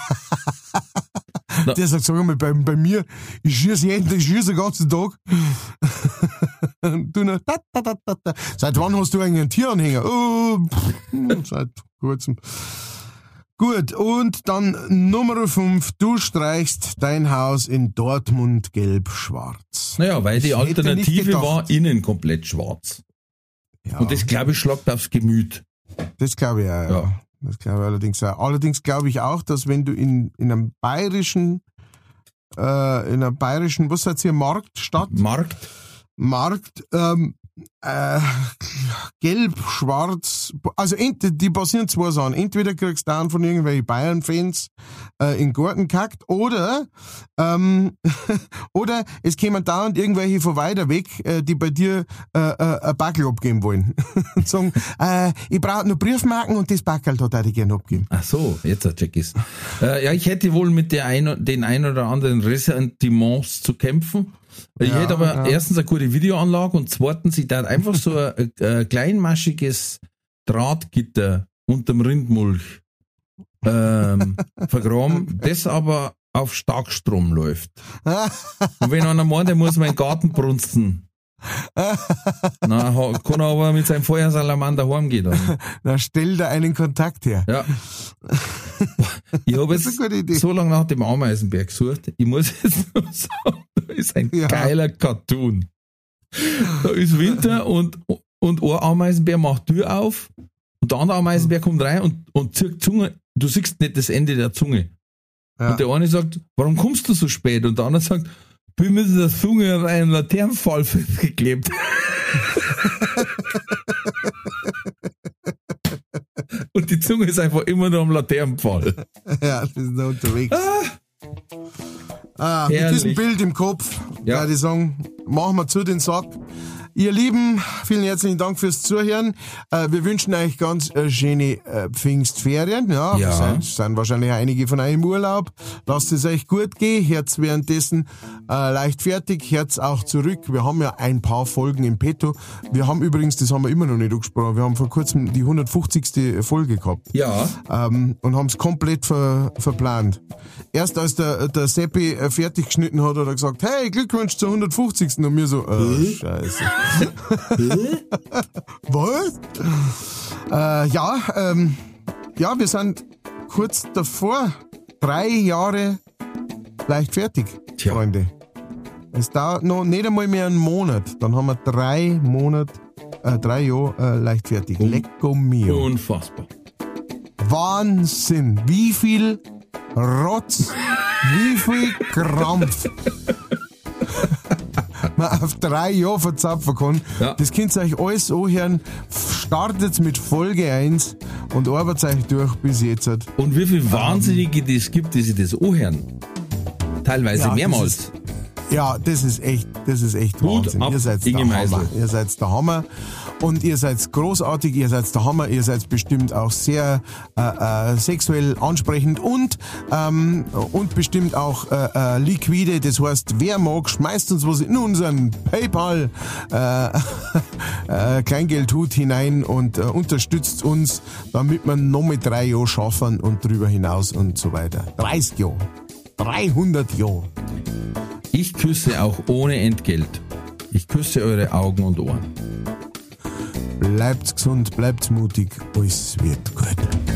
der sagt, sag mal, bei, bei mir, ich schieße jeden, ich schieße den ganzen Tag. du noch, da, da, da, da, da. Seit wann hast du eigentlich einen Tieranhänger? Oh, pff, seit kurzem. Gut, und dann Nummer fünf, du streichst dein Haus in Dortmund gelb-schwarz. Naja, weil die Ich hätte nicht Alternative gedacht. war innen komplett schwarz. Ja, Und das, glaube ich, schlagt aufs Gemüt. das glaube ich auch, ja. Ja. Das glaube ich allerdings auch. Allerdings glaube ich auch, dass wenn du in, in einem bayerischen, äh, in einer bayerischen, was heißt hier, Marktstadt? Markt, Markt, ähm, äh, gelb, schwarz, also ent, die passieren zwei Sachen. Entweder kriegst du einen von irgendwelchen Bayern-Fans äh, in den Garten gehackt oder ähm, oder es kämen dauernd irgendwelche von weiter weg, äh, die bei dir äh, äh, ein Backel abgeben wollen. Und sagen, äh, ich brauche nur Briefmarken und das Backel hat er gerne abgeben. ach so, jetzt hat check ich's. Äh, ja, ich hätte wohl mit der ein, den ein oder anderen Ressentiments zu kämpfen. Ich Ja, hätte aber ja. erstens eine gute Videoanlage und zweitens, ich darf einfach so ein, ein kleinmaschiges Drahtgitter unterm Rindmulch ähm, vergraben, das aber auf Starkstrom läuft. Und wenn einer meint, der muss meinen Garten brunsten, na, ha- kann er aber mit seinem Feuersalamander heimgehen. Dann. Na, stell da einen Kontakt her. Ja. Ich habe Das ist jetzt eine gute Idee. so lange nach dem Ameisenberg gesucht. Ich muss jetzt nur sagen, da ist ein Ja. geiler Cartoon. Da ist Winter und, und ein Ameisenbär macht Tür auf und der andere Ameisenbär kommt rein und, und zieht Zunge. Du siehst nicht das Ende der Zunge. Ja. Und der eine sagt, warum kommst du so spät? Und der andere sagt, bin mit der Zunge an einen Laternenpfahl festgeklebt. Und die Zunge ist einfach immer noch am Laternenpfahl. Ja, wir sind da unterwegs. Ah, mit Herrlich. diesem Bild im Kopf, Ja. ja. würde ich sagen, machen wir zu den Sack. Ihr Lieben, vielen herzlichen Dank fürs Zuhören. Äh, wir wünschen euch ganz äh, schöne äh, Pfingstferien. Ja, Ja. Sind, sind wahrscheinlich einige von euch im Urlaub. Lasst es euch gut gehen. Herz währenddessen äh, leicht fertig. Herz auch zurück. Wir haben ja ein paar Folgen im Petto. Wir haben übrigens, das haben wir immer noch nicht angesprochen, wir haben vor kurzem die hundertfünfzigste Folge gehabt. Ja. Ähm, und haben es komplett ver, verplant. Erst als der, der Seppi äh, fertig geschnitten hat, hat er gesagt, hey, Glückwunsch zur hundertfünfzigsten Und mir so, äh, scheiße. Was? Äh, ja, ähm, ja, wir sind kurz davor. Drei Jahre leicht fertig, Tja. Freunde. Es dauert noch nicht einmal mehr einen Monat. Dann haben wir drei Monate, äh, drei Jahre äh, leicht fertig. Lecco mio. Unfassbar. Wahnsinn. Wie viel Rotz, wie viel Krampf man auf drei Jahre verzapfen kann. Ja. Das könnt ihr euch alles anhören. Startet mit Folge eins und arbeitet euch durch bis jetzt. Und wie viel Wahnsinnige das gibt, die sich das anhören. Teilweise Ja, mehrmals. das ist- Ja, das ist echt, das ist echt Hut Wahnsinn. ab, Ihr seid der Inge Meisel. Hammer. Ihr seid der Hammer. Und ihr seid großartig, ihr seid der Hammer, ihr seid bestimmt auch sehr äh, äh, sexuell ansprechend und ähm, und bestimmt auch äh, äh, liquide. Das heißt, wer mag, schmeißt uns was in unseren PayPal äh, äh, Kleingeldhut hinein und äh, unterstützt uns, damit wir noch mit drei Jahren schaffen und drüber hinaus und so weiter. dreißig Jahre. dreihundert Jahre. Ich küsse auch ohne Entgelt. Ich küsse eure Augen und Ohren. Bleibt gesund, bleibt mutig, alles wird gut.